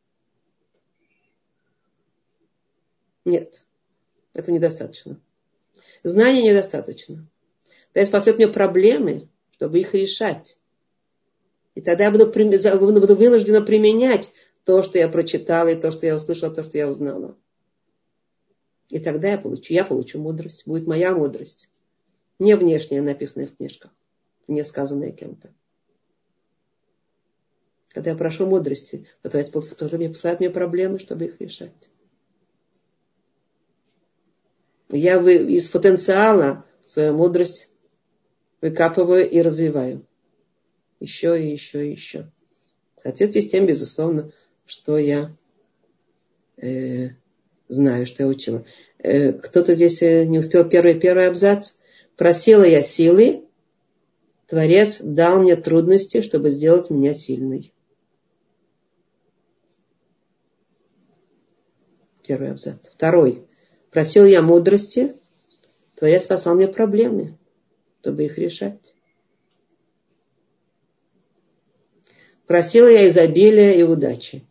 Нет. Это недостаточно. Знания недостаточно. То есть пошлет мне проблемы, чтобы их решать. И тогда я буду, буду вынуждена применять то, что я прочитала, и то, что я услышала, то, что я узнала. И тогда я получу, я получу мудрость. Будет моя мудрость. Не внешняя, написанная в книжках. Не сказанное кем-то. Когда я прошу мудрости, то Творец посылает мне проблемы, чтобы их решать. Я из потенциала свою мудрость выкапываю и развиваю. Еще и еще и еще. В соответствии с тем, безусловно, что я э, знаю, что я учила. Э, кто-то здесь не успел первый, первый абзац. Просила я силы, Творец дал мне трудности, чтобы сделать меня сильной. Первый абзац. Второй. Просил я мудрости, Творец послал мне проблемы, чтобы их решать. Просила я изобилия и удачи.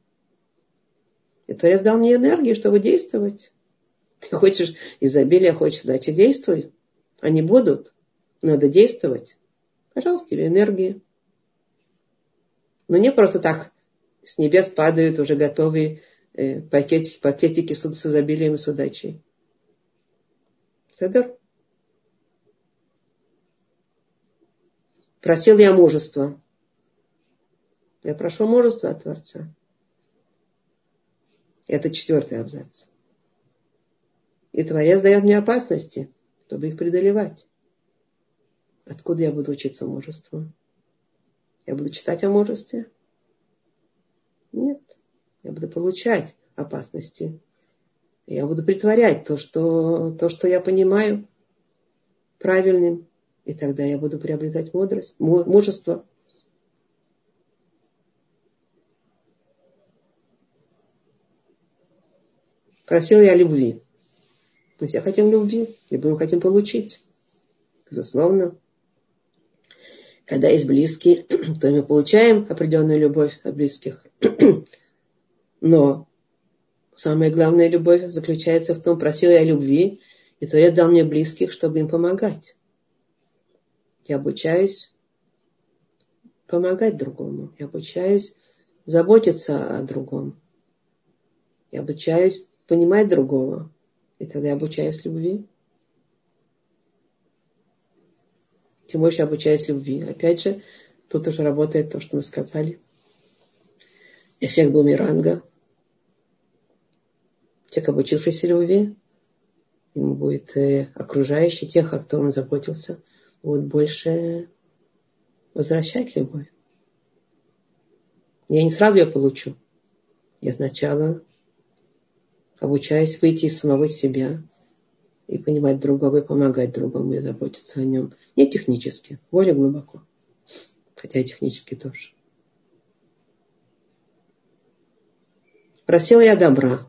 И Творец дал мне энергию, чтобы действовать. Ты хочешь изобилия, хочешь удачи, действуй. Они будут. Надо действовать. Пожалуйста, тебе энергии. Но не просто так с небес падают уже готовые э, пакетики, пакетики с, с изобилием и с удачей. Садер. Просил я мужества. Я прошу мужества от Творца. Это четвертый абзац. И Творец дает мне опасности, чтобы их преодолевать. Откуда я буду учиться мужеству? Я буду читать о мужестве? Нет. Я буду получать опасности. Я буду притворять то, что, то, что я понимаю правильным. И тогда я буду приобретать мудрость, мужество. Просил я любви. Мы все хотим любви, либо мы хотим получить. Безусловно. Когда есть близкие, то мы получаем определенную любовь от близких. Но самая главная любовь заключается в том, просил я любви, И Творец дал мне близких, чтобы им помогать. Я обучаюсь помогать другому. Я обучаюсь заботиться о другом. Я обучаюсь понимать другого. И тогда я обучаюсь любви. Тем больше я обучаюсь любви. Опять же, тут уже работает то, что мы сказали. Эффект бумеранга. Человек, обучившийся любви, ему будет э, окружающий, тех, о котором он заботился, будут больше возвращать любовь. Я не сразу ее получу. Я сначала обучаюсь выйти из самого себя и понимать другого, и помогать другому, и заботиться о нем. Не технически, более глубоко. Хотя и технически тоже. Просила я добра.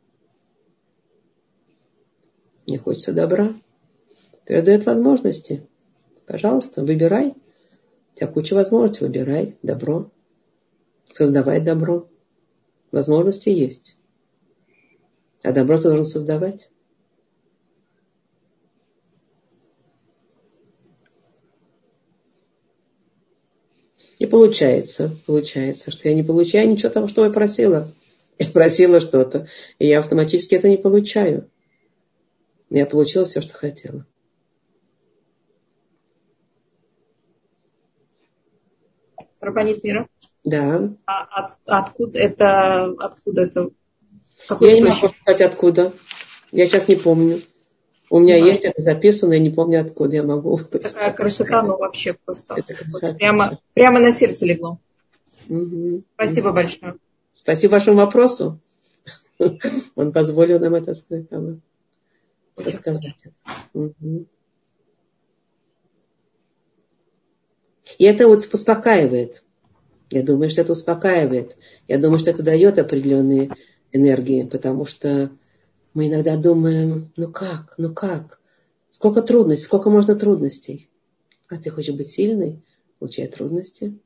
Мне хочется добра. Творец дает возможности. Пожалуйста, выбирай. У тебя куча возможностей. Выбирай добро. Создавай добро. Возможности есть. А добро ты должен создавать. И получается, получается, что я не получаю ничего того, что я просила. Я просила что-то, и я автоматически это не получаю. Я получила все, что хотела. Рабанит Мира? Да. А от, откуда это? Откуда это? Какой Я источник? не могу сказать откуда. Я сейчас не помню. У меня да. Есть это записано, я не помню откуда я могу. Такая красота, ну вообще просто. Красота, вот прямо, красота. прямо на сердце легло. Угу. Спасибо угу. большое. Спасибо вашему вопросу. Он позволил нам это сказать. Рассказать. Угу. И это вот успокаивает. Я думаю, что это успокаивает. Я думаю, что это дает определенные энергии, потому что мы иногда думаем, ну как, ну как? Сколько трудностей, сколько можно трудностей? А ты хочешь быть сильной? Получай трудности.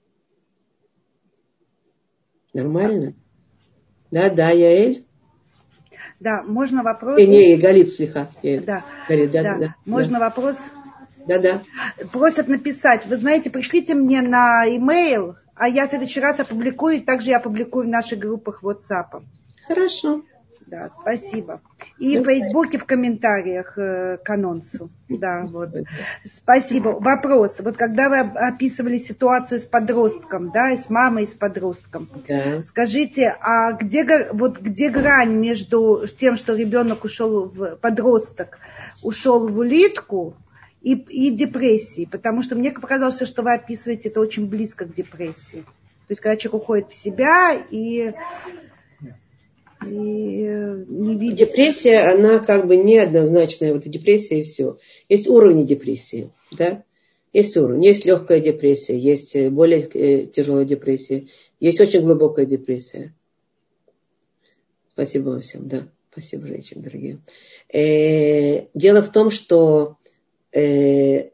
Нормально? Да, да, Яэль? Да, можно вопрос? Не, не, Галит слегка. Да, Галит, да, да. да. Можно да. вопрос? Да, да. Просят написать. Вы знаете, пришлите мне на e-mail, а я в следующий раз опубликую, и также я опубликую в наших группах WhatsApp. Хорошо. Да, спасибо. И в Фейсбуке в комментариях э, к анонсу. Да, вот. Спасибо. Вопрос. Вот когда вы описывали ситуацию с подростком, да, и с мамой, и с подростком, да. Скажите, а где, вот где грань между тем, что ребенок ушел в подросток, ушел в улитку и, и депрессии? Потому что мне показалось, что вы описываете, это очень близко к депрессии. То есть, когда человек уходит в себя и... И не видит. Депрессия, она как бы неоднозначная. Вот и депрессия, и все. Есть уровни депрессии. Да? Есть уровень. Есть легкая депрессия, есть более тяжелая депрессия, есть очень глубокая депрессия. Спасибо вам всем. Да. Спасибо, женщины дорогие. Э, дело в том, что э,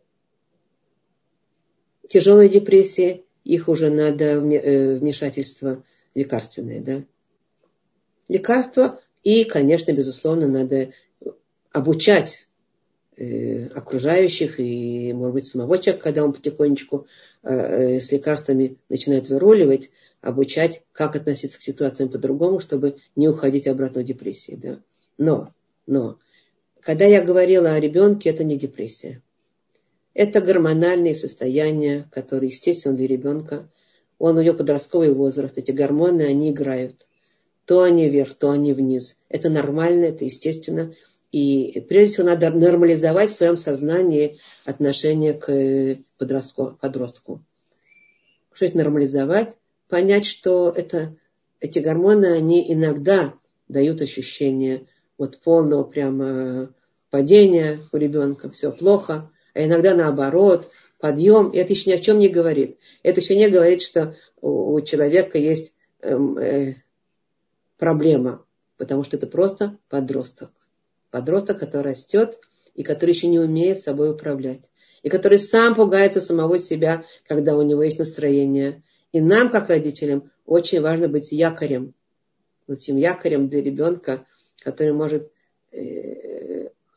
тяжелые депрессии, их уже надо вмешательство лекарственное, да. Лекарства. И, конечно, безусловно, надо обучать э, окружающих и, может быть, самого человека, когда он потихонечку э, с лекарствами начинает выруливать, обучать, как относиться к ситуациям по-другому, чтобы не уходить обратно в депрессию. Да? Но, но, когда я говорила о ребенке, это не депрессия. Это гормональные состояния, которые, естественно, для ребенка. Он у него подростковый возраст, эти гормоны, они играют. То они вверх, то они вниз. Это нормально, это естественно. И прежде всего надо нормализовать в своем сознании отношение к подростку. подростку. Что это нормализовать? Понять, что это, эти гормоны, они иногда дают ощущение вот полного прямо падения у ребенка, все плохо. А иногда наоборот, подъем. И это еще ни о чем не говорит. Это еще не говорит, что у, у человека есть... Эм, э, проблема, потому что это просто подросток. Подросток, который растет и который еще не умеет собой управлять. И который сам пугается самого себя, когда у него есть настроение. И нам, как родителям, очень важно быть якорем. Вот этим якорем для ребенка, который может э,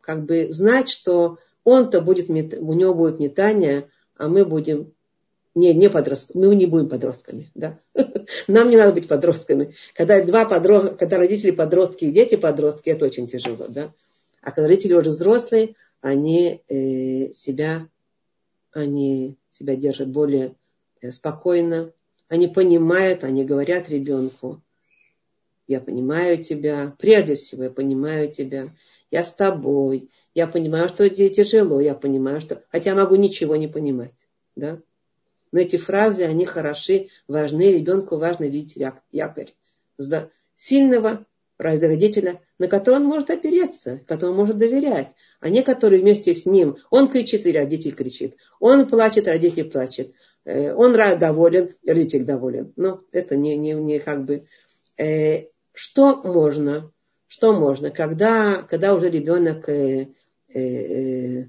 как бы знать, что он-то будет, у него будет метание, а мы будем не, не подростками, мы не будем подростками. Да? Нам не надо быть подростками. Когда, два подро... когда родители подростки и дети подростки, это очень тяжело. Да? А когда родители уже взрослые, они э, себя, они себя держат более э, спокойно. Они понимают, они говорят ребенку: я понимаю тебя, прежде всего я понимаю тебя, я с тобой, я понимаю, что тебе тяжело, я понимаю, что... Хотя могу ничего не понимать. Да? Но эти фразы, они хороши, важны, ребенку важно видеть якорь сильного родителя, на который он может опереться, которому он может доверять, а не который вместе с ним, он кричит, и родитель кричит, он плачет, родитель плачет, он доволен, родитель доволен. Но это не, не, не как бы... Что можно, что можно, когда, когда уже ребенок э, э,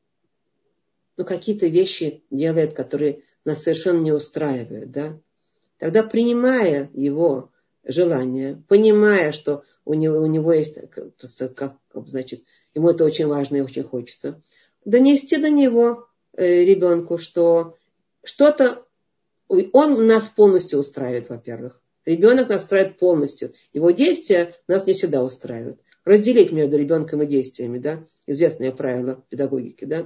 ну, какие-то вещи делает, которые нас совершенно не устраивают, да? Тогда, принимая его желание, понимая, что у него, у него есть, как, значит, ему это очень важно и очень хочется, донести до него э, ребенку, что что-то он нас полностью устраивает, во-первых. Ребенок нас устраивает полностью. Его действия нас не всегда устраивают. Разделить между ребенком и действиями, да, известное правило педагогики, да,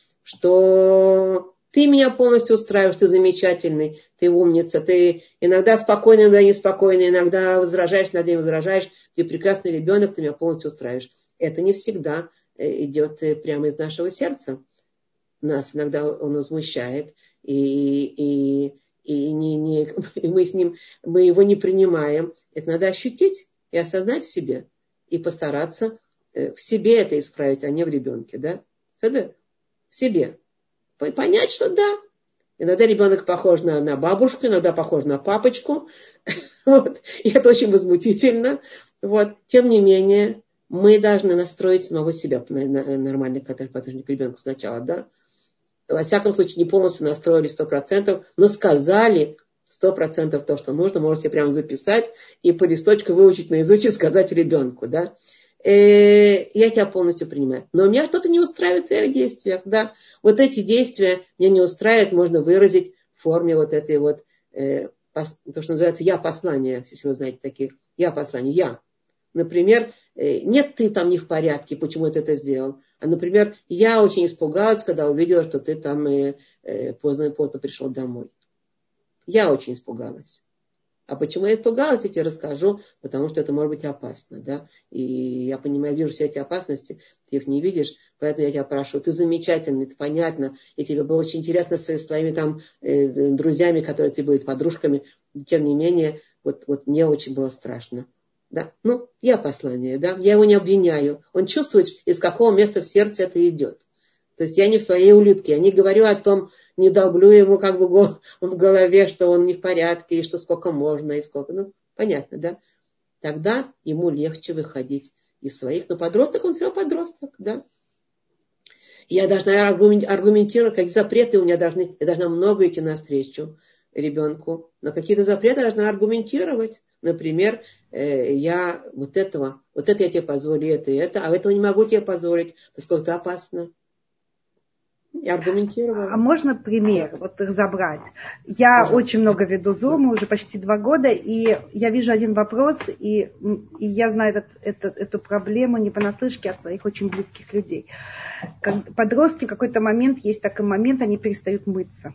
что ты меня полностью устраиваешь, ты замечательный, ты умница, ты иногда спокойный, иногда неспокойный, иногда возражаешь, иногда не возражаешь, ты прекрасный ребенок, ты меня полностью устраиваешь. Это не всегда идет прямо из нашего сердца. Нас иногда он возмущает, и, и, и, не, не, и мы, с ним, мы его не принимаем. Это надо ощутить и осознать в себе, и постараться в себе это исправить, а не в ребенке. Да? Это в себе. Понять, что да. Иногда ребенок похож на, на бабушку, иногда похож на папочку. Вот. И это очень возмутительно. Вот. Тем не менее, мы должны настроить самого себя нормально по отношению к ребенку сначала. Да? Во всяком случае, не полностью настроили сто процентов, но сказали сто процентов то, что нужно. Можете прямо записать и по листочку выучить наизусть и сказать ребенку. Да? Э, я тебя полностью принимаю. Но меня что-то не устраивает в твоих действиях. Да? Вот эти действия меня не устраивают, можно выразить в форме вот этой вот, э, пос, то, что называется я-послание, если вы знаете такие. Я-послание, я. Например, э, нет, ты там не в порядке, почему ты это сделал? А, например, я очень испугалась, когда увидела, что ты там э, э, поздно и поздно пришел домой. Я очень испугалась. А почему я испугалась, я тебе расскажу, потому что это может быть опасно, да, и я понимаю, вижу все эти опасности, ты их не видишь, поэтому я тебя прошу, ты замечательный, это понятно, и тебе было очень интересно с, с твоими там э, друзьями, которые ты будешь подружками, тем не менее, вот, вот мне очень было страшно, да, ну, я послание, да, я его не обвиняю, он чувствует, из какого места в сердце это идет. То есть я не в своей улитке, я не говорю о том, не долблю ему как бы в голове, что он не в порядке, и что сколько можно, и сколько. Ну, понятно, да? Тогда ему легче выходить из своих. Но подросток, он все равно подросток, да? Я должна аргументировать, какие запреты у меня должны, я должна много идти навстречу ребенку, но какие-то запреты я должна аргументировать. Например, я вот этого, вот это я тебе позволю, это и это, а этого не могу тебе позволить, поскольку это опасно. Я аргументировала. А можно пример вот разобрать? Я Пожалуйста. Очень много веду зумы, уже почти два года, и я вижу один вопрос, и, и я знаю этот, этот, эту проблему не понаслышке от своих очень близких людей. Как подростки в какой-то момент, есть такой момент, они перестают мыться.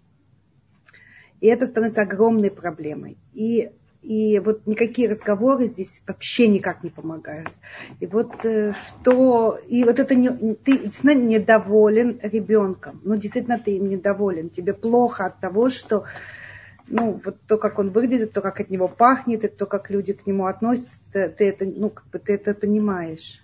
И это становится огромной проблемой. И И вот никакие разговоры здесь вообще никак не помогают. И вот что... И вот это... Не, ты действительно недоволен ребенком. Ну, действительно, ты им недоволен. Тебе плохо от того, что... Ну, вот то, как он выглядит, то, как от него пахнет, и то, как люди к нему относятся, ты это, ну, как бы ты это понимаешь.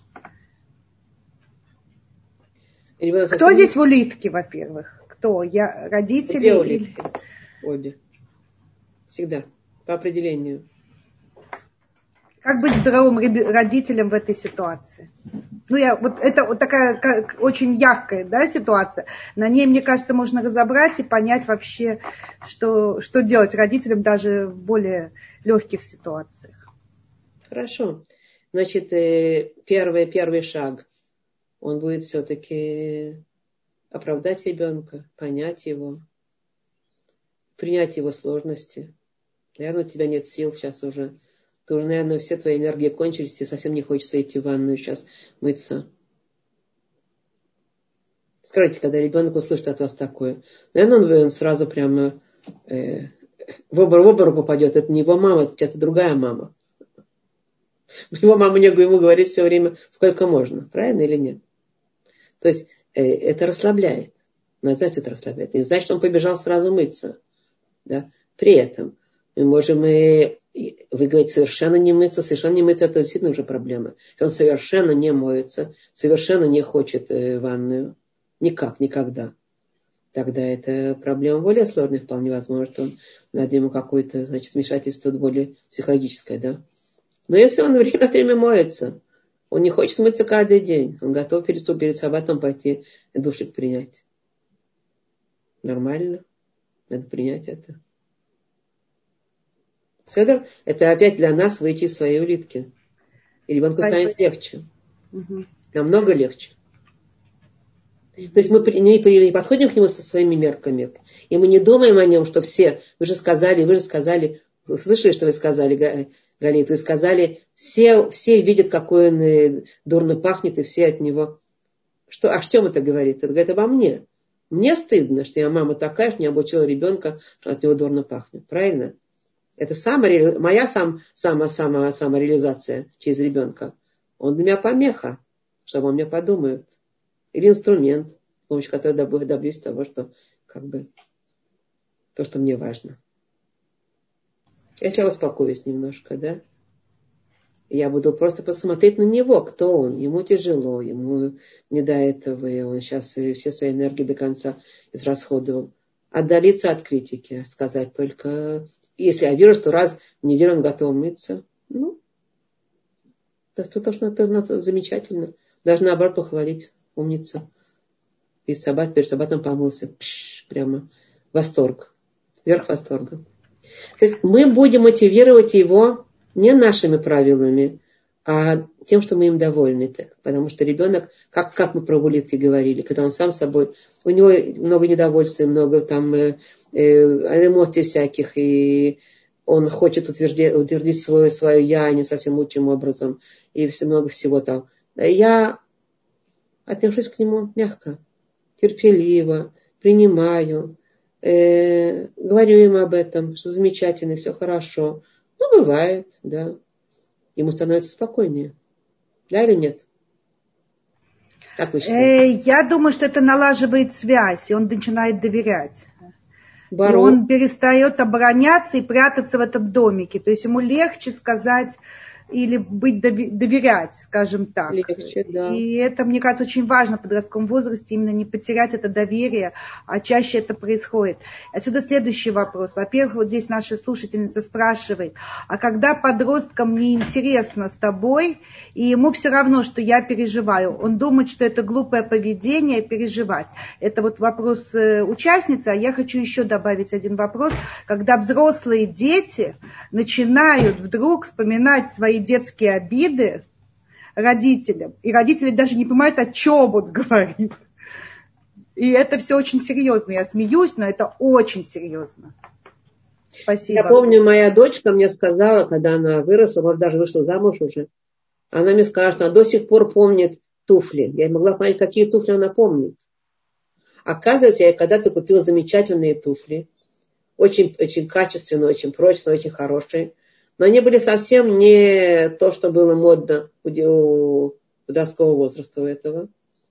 Ребенок, кто здесь не... в улитке, во-первых? Кто? Я, родители? Две улитки. Обе. Всегда. По определению. Как быть здоровым родителем в этой ситуации? Ну, я, вот это вот такая как, очень яркая, да, ситуация. На ней, мне кажется, можно разобрать и понять вообще, что, что делать родителям даже в более легких ситуациях. Хорошо. Значит, первый, первый шаг. он будет все-таки оправдать ребенка, понять его, принять его сложности. Наверное, у тебя нет сил сейчас уже. Ты уже, наверное, все твои энергии кончились, тебе совсем не хочется идти в ванную сейчас мыться. Скажите, когда ребенок услышит от вас такое, наверное, он, он сразу прямо э, в обморок упадет. Это не его мама, это другая мама. Его мама не ему говорит все время, сколько можно. Правильно или нет? То есть э, это расслабляет. Но знаете, это расслабляет. Не значит, что он побежал сразу мыться. Да? При этом мы можем, э, вы говорите, совершенно не мыться, совершенно не мыться, это действительно уже проблема. Если он совершенно не моется, совершенно не хочет э, ванную, никак, никогда, тогда это проблема более сложная, вполне возможно, что он, надо ему какое-то, значит, вмешательство более психологическое, да. Но если он время от времени моется, он не хочет мыться каждый день, он готов перед, перед шаббатом пойти душик принять. Нормально. Надо принять это. Седер, это опять для нас выйти из своей улитки. И ребенку станет легче. Угу. Намного легче. То есть мы не, не подходим к нему со своими мерками. И мы не думаем о нем, что все, вы же сказали, вы же сказали, слышали, что вы сказали, Галит, вы сказали, все, все видят, какой он дурно пахнет, и все от него. Что, а о чем это говорит? Это говорит обо мне. Мне стыдно, что я мама такая, что не обучила ребенка, что от него дурно пахнет. Правильно? Это самая, моя сам, сама, сама, самореализация через ребенка. Он для меня помеха, чтобы о мне подумают. Или инструмент, с помощью которого добьюсь того, что как бы то, что мне важно. Если я успокоюсь немножко, да, я буду просто посмотреть на него, кто он. Ему тяжело, ему не до этого, и он сейчас все свои энергии до конца израсходовал. Отдалиться от критики, сказать только, если я вижу, что раз в неделю он готов мыться, ну, это, это, это, это замечательно. Даже наоборот похвалить, умница. Перед шаббат, перед шаббатом помылся. Пш, прямо восторг. Верх восторга. То есть мы будем мотивировать его не нашими правилами, а тем, что мы им довольны. Так. Потому что ребенок, как, как мы про улитки говорили, когда он сам собой, у него много недовольства, много там э, э, эмоций всяких, и он хочет утвердить, утвердить свое, свое я не совсем лучшим образом, и все, много всего там. Я отношусь к нему мягко, терпеливо, принимаю, э, говорю ему об этом, что замечательно, все хорошо. Ну, бывает, да. Ему становится спокойнее. Да или нет? Как вы считаете? Я думаю, что это налаживает связь, и он начинает доверять. Бару. И он перестает обороняться и прятаться в этом домике. То есть ему легче сказать или быть доверять, скажем так. Легче, да. И это, мне кажется, очень важно в подростковом возрасте, именно не потерять это доверие, а чаще это происходит. Отсюда следующий вопрос. Во-первых, вот здесь наша слушательница спрашивает, а когда подросткам неинтересно с тобой, и ему все равно, что я переживаю, он думает, что это глупое поведение переживать. Это вот вопрос участницы, а я хочу еще добавить один вопрос. Когда взрослые дети начинают вдруг вспоминать свои детские обиды родителям. И родители даже не понимают, о чем он говорит. И это все очень серьезно. Я смеюсь, но это очень серьезно. Спасибо. Я помню, моя дочка мне сказала, когда она выросла, может, даже вышла замуж уже, она мне сказала, что она до сих пор помнит туфли. Я не могла понять, какие туфли она помнит. Оказывается, я когда-то купила замечательные туфли. Очень, очень качественные, очень прочные, очень хорошие. Но они были совсем не то, что было модно у подросткового возраста у этого.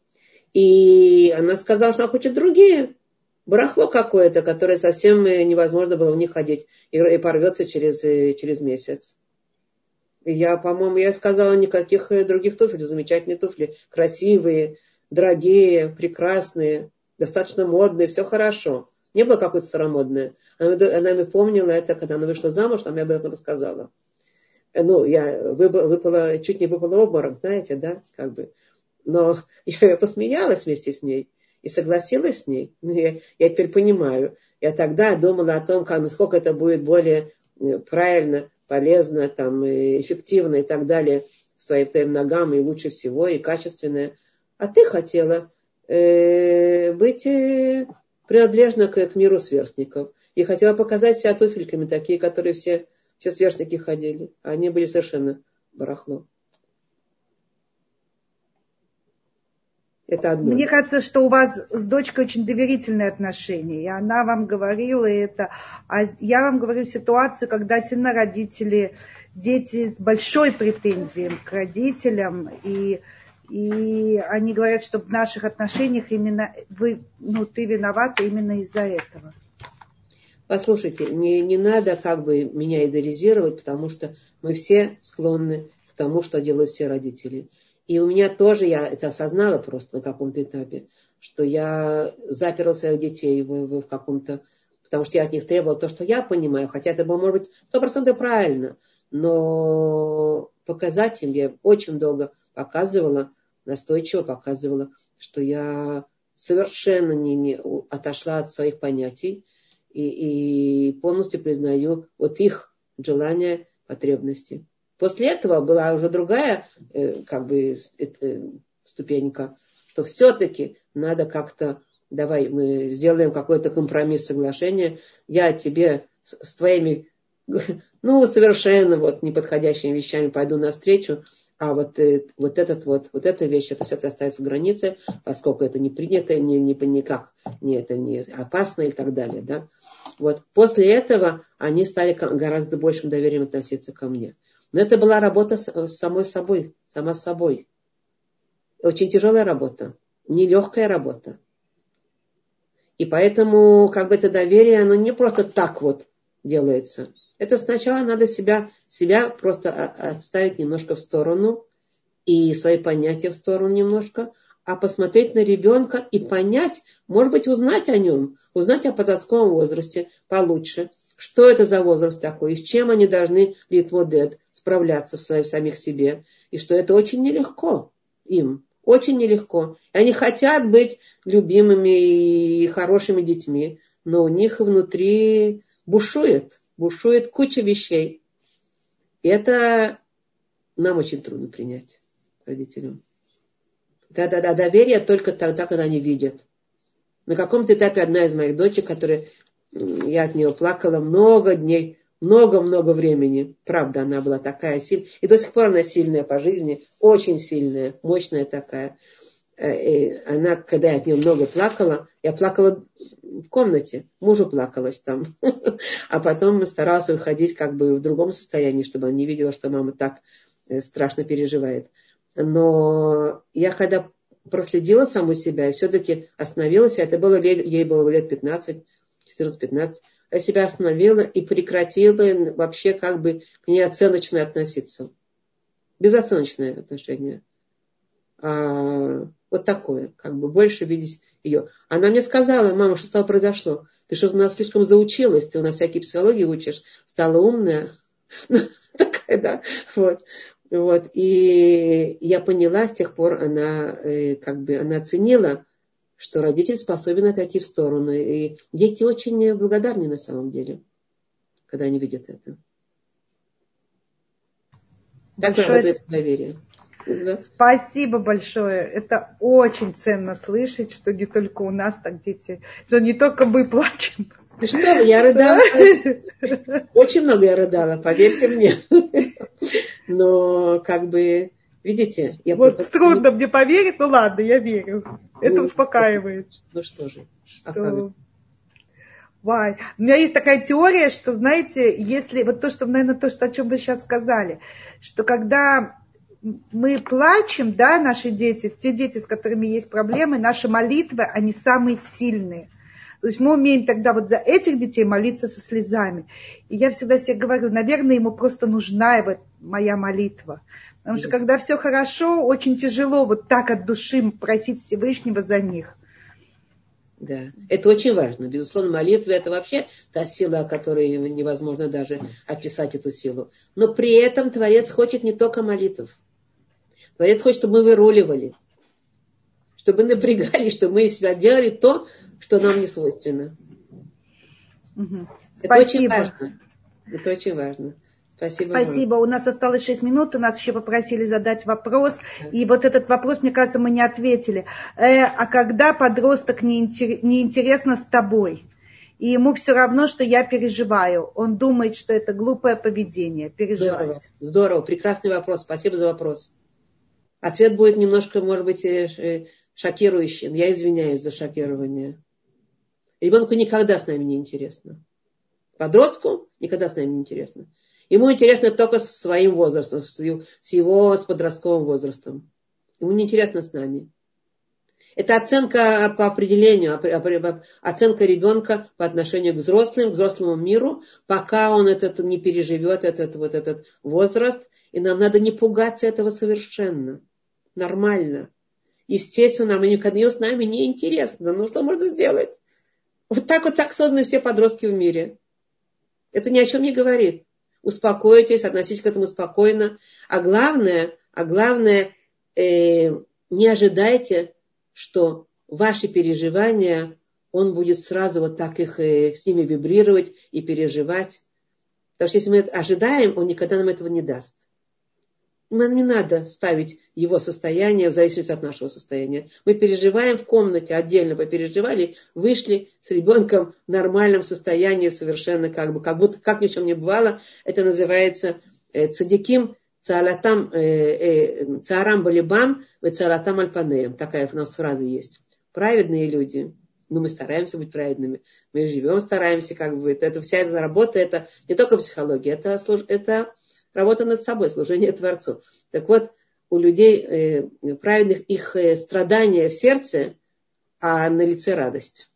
И она сказала, что она хочет другие. Барахло какое-то, которое совсем невозможно было в них ходить. И порвется через, через месяц. И я, по-моему, я сказала, никаких других туфель. Замечательные туфли. Красивые, дорогие, прекрасные, достаточно модные, все хорошо. Не было какое-то старомодное. Она, она мне помнила это, когда она вышла замуж, она мне об этом рассказала. Ну, я выпала, чуть не выпала в обморок, знаете, да, как бы. Но я посмеялась вместе с ней и согласилась с ней. Я, я теперь понимаю. Я тогда думала о том, как, насколько это будет более правильно, полезно, там, эффективно и так далее с твоим, твоим ногам, и лучше всего, и качественное. А ты хотела э, быть э, принадлежна к, к миру сверстников. И хотела показать себя туфельками, такие, которые все, все сверстники ходили. А они были совершенно барахло. Это одно. Мне кажется, что у вас с дочкой очень доверительные отношения, и она вам говорила это. А я вам говорю ситуацию, когда сильно родители, дети с большой претензией к родителям, и, и они говорят, что в наших отношениях именно вы, ну, ты виновата именно из-за этого. Послушайте, не, не надо как бы меня идеализировать, потому что мы все склонны к тому, что делают все родители. И у меня тоже, я это осознала просто на каком-то этапе, что я заперла своих детей в, в, в каком-то... Потому что я от них требовала то, что я понимаю, хотя это было, может быть, сто процентов правильно. Но показать им я очень долго показывала, настойчиво показывала, что я совершенно не, не отошла от своих понятий и, и полностью признаю вот их желания, потребности. После этого была уже другая э, как бы э, ступенька, что все-таки надо как-то, давай мы сделаем какой-то компромисс, соглашение, я тебе с, с твоими, ну, совершенно вот неподходящими вещами пойду навстречу, а вот, э, вот этот вот, вот эта вещь, это все остается в границе, поскольку это не принято, не, не, никак, не, это не опасно и так далее, да. Вот после этого они стали гораздо большим доверием относиться ко мне. Но это была работа с самой собой, сама собой. Очень тяжелая работа, нелегкая работа. И поэтому как бы это доверие, оно не просто так вот делается. Это сначала надо себя, себя просто отставить немножко в сторону и свои понятия в сторону немножко, а посмотреть на ребенка и понять, может быть, узнать о нем, узнать о подростковом возрасте получше. Что это за возраст такой, и с чем они должны литводед справляться в, своих, в самих себе, и что это очень нелегко им, очень нелегко. И они хотят быть любимыми и хорошими детьми, но у них внутри бушует, бушует куча вещей. И это нам очень трудно принять, родителям. Да-да-да, доверие только тогда, когда они видят. На каком-то этапе одна из моих дочек, которая... Я от нее плакала много дней, много-много времени. Правда, она была такая сильная. И до сих пор она сильная по жизни, очень сильная, мощная такая. И она, когда я от нее много плакала, я плакала в комнате, мужу плакалась там. А потом старалась выходить как бы в другом состоянии, чтобы она не видела, что мама так страшно переживает. Но я когда проследила саму себя и все-таки остановилась, это было, ей было лет пятнадцать, четырнадцать-пятнадцать, я себя остановила и прекратила вообще как бы к ней оценочно относиться. Безоценочное отношение. А, вот такое, как бы больше видеть ее. Она мне сказала: мама, что стало произошло? Ты что, у нас слишком заучилась, ты у нас всякие психологии учишь, стала умная. Такая, да, вот. Вот. И я поняла, с тех пор она как бы она оценила, что родитель способен отойти в сторону. И дети очень благодарны на самом деле, когда они видят это. Так работает доверие. Да. Спасибо большое. Это очень ценно слышать, что не только у нас так дети, что не только мы плачем. Ты что, я рыдала. Очень много я рыдала, поверьте мне. Но как бы, видите... Я вот просто... трудно мне поверить, но ладно, я верю. Это ну, успокаивает. Ну что же. Что... А Вай. У меня есть такая теория, что, знаете, если... Вот то, что, наверное, то, что, о чем вы сейчас сказали, что когда мы плачем, да, наши дети, те дети, с которыми есть проблемы, наши молитвы, они самые сильные. То есть мы умеем тогда вот за этих детей молиться со слезами. И я всегда себе говорю, наверное, ему просто нужна вот моя молитва. Потому что когда все хорошо, очень тяжело вот так от души просить Всевышнего за них. Да, это очень важно. Безусловно, молитва — это вообще та сила, о которой невозможно даже описать эту силу. Но при этом Творец хочет не только молитв. Творец хочет, чтобы мы выруливали, чтобы напрягали, чтобы мы из себя делали то, что нам не свойственно. Угу. Это очень важно. Это очень важно. Спасибо. Спасибо. У нас осталось шесть минут. У нас еще попросили задать вопрос. И вот этот вопрос, мне кажется, мы не ответили. Э, а когда подросток неинтересно с тобой, и ему все равно, что я переживаю, он думает, что это глупое поведение. Переживать. Здорово. Здорово. Прекрасный вопрос. Спасибо за вопрос. Ответ будет немножко, может быть, шокирующий. Я извиняюсь за шокирование. Ребенку никогда с нами не интересно. Подростку никогда с нами не интересно. Ему интересно только со своим возрастом, с его с подростковым возрастом. Ему не интересно с нами. Это оценка по определению, оценка ребенка по отношению к взрослым, к взрослому миру, пока он этот не переживет, этот, вот этот возраст. И нам надо не пугаться этого совершенно. Нормально. Естественно, нам никогда с нами не интересно. Ну, что можно сделать? Вот так вот так созданы все подростки в мире. Это ни о чем не говорит. Успокойтесь, относитесь к этому спокойно. А главное, а главное, э, не ожидайте, что ваши переживания, он будет сразу вот так их э, с ними вибрировать и переживать. Потому что если мы это ожидаем, он никогда нам этого не даст. Нам не надо ставить его состояние в зависимости от нашего состояния. Мы переживаем в комнате, отдельно попереживали, вышли с ребенком в нормальном состоянии, совершенно как бы, как будто, как ни в чем не бывало. Это называется э, цадиким, цаалатам, э, э, цаарам балибам, цаалатам альпанеем. Такая у нас фраза есть. Праведные люди, ну мы стараемся быть праведными, мы живем, стараемся, как бы, это, это вся эта работа, это не только психология, это, это работа над собой, служение Творцу. Так вот, у людей э, праведных их э, страдания в сердце, а на лице радость.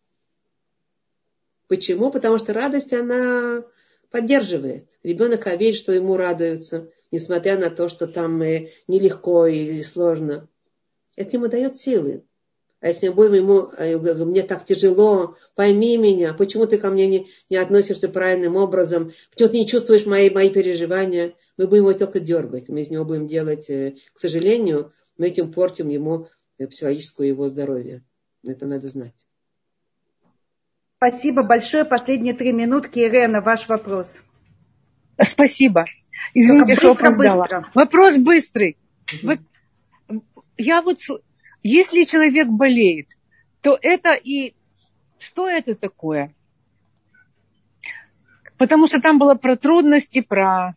Почему? Потому что радость, она поддерживает. Ребенок верит, что ему радуются, несмотря на то, что там э, нелегко или сложно. Это ему дает силы. А если мы будем ему, э, мне так тяжело, пойми меня, почему ты ко мне не, не относишься правильным образом, почему ты не чувствуешь мои, мои переживания, мы будем его только дергать, мы из него будем делать, к сожалению, мы этим портим ему психологическое его здоровье. Это надо знать. Спасибо большое. Последние три минутки. Ирена, ваш вопрос. Спасибо. Извините, быстро, что опоздала. Быстро. Вопрос быстрый. Вы, я вот, если человек болеет, то это и... Что это такое? Потому что там было про трудности, про...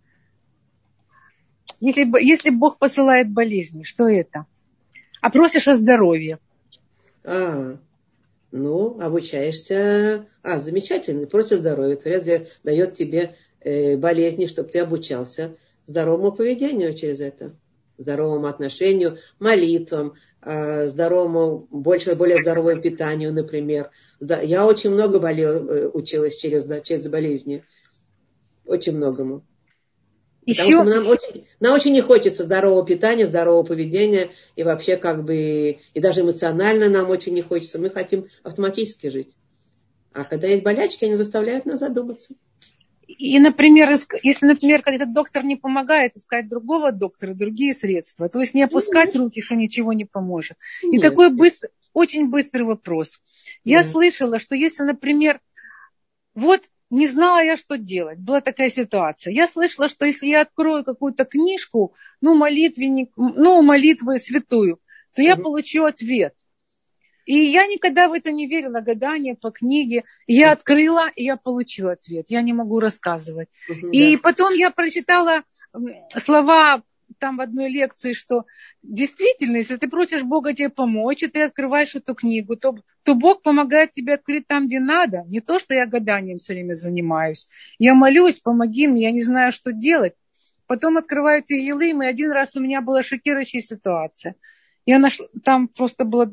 Если, если Бог посылает болезни, что это? А просишь о здоровье. А, ну, обучаешься. А, замечательно, просишь здоровья. Творец дает тебе э, болезни, чтобы ты обучался здоровому поведению через это. Здоровому отношению, молитвам, э, здоровому, больше, более здоровому питанию, например. Да, я очень много болел, училась через, через болезни. Очень многому. Потому Еще... что нам очень, нам очень не хочется здорового питания, здорового поведения, и вообще как бы, и даже эмоционально нам очень не хочется. Мы хотим автоматически жить. А когда есть болячки, они заставляют нас задуматься. И, например, если, например, когда этот доктор не помогает, искать другого доктора, другие средства. То есть не опускать mm-hmm. руки, что ничего не поможет. Нет. И такой быстрый, очень быстрый вопрос. Я mm-hmm. слышала, что если, например, вот не знала я, что делать. Была такая ситуация. Я слышала, что если я открою какую-то книжку, ну, молитвенник, ну, молитву святую, то я mm-hmm. получу ответ. И я никогда в это не верила, гадание по книге. Я открыла, и я получила ответ. Я не могу рассказывать. Mm-hmm, и да. Потом я прочитала слова там в одной лекции, что действительно, если ты просишь Бога тебе помочь, и ты открываешь эту книгу, то, то Бог помогает тебе открыть там, где надо. Не то, что я гаданием все время занимаюсь. Я молюсь, помоги мне, я не знаю, что делать. Потом открываю Тегилим, и один раз у меня была шокирующая ситуация. Я нашла, там просто было...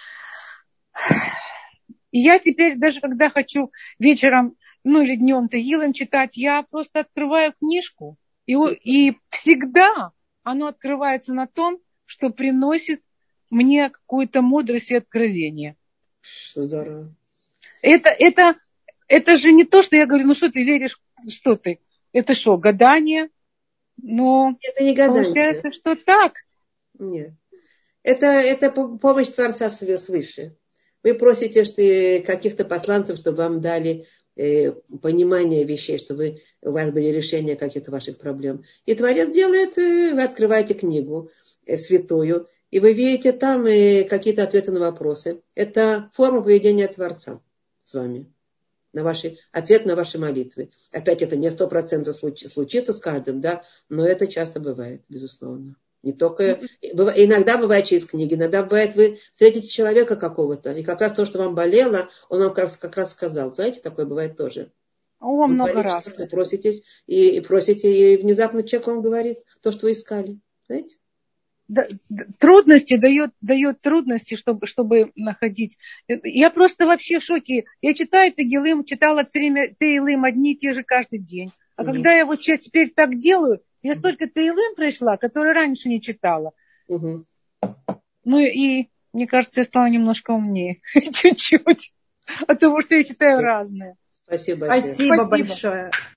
И я теперь, даже когда хочу вечером, ну или днем Тегилим читать, я просто открываю книжку. И, и всегда оно открывается на том, что приносит мне какую-то мудрость и откровение. Здорово. Это, это, это же не то, что я говорю, ну что ты веришь, что ты? Это что, гадание? Но это не гадание. Получается, что так. Нет. Это, это помощь Творца свыше. Вы просите что каких-то посланцев, чтобы вам дали э, понимание вещей, чтобы у вас были решения каких-то ваших проблем. И Творец делает, э, вы открываете книгу э, святую, и вы видите там э, какие-то ответы на вопросы. Это форма поведения Творца с вами. На ваши, ответ на ваши молитвы. Опять это не сто процентов случится с каждым, да, но это часто бывает, безусловно. Не только, иногда бывает через книги, иногда бывает, вы встретите человека какого-то, и как раз то, что вам болело, он вам как раз, как раз сказал. Знаете, такое бывает тоже. О, вы много говорите, раз. Вы проситесь, и, и просите, и внезапно человек вам говорит то, что вы искали. Знаете? Да, трудности дает, дает трудности, чтобы, чтобы находить. Я просто вообще в шоке. Я читаю Тегилым, читала все время Теилым одни и те же каждый день. А угу. когда я вот теперь так делаю, я столько Теилым пришла, которые раньше не читала. Угу. Ну и мне кажется, я стала немножко умнее. Чуть-чуть. От того, что я читаю разное. Спасибо большое. Спасибо, Спасибо. большое.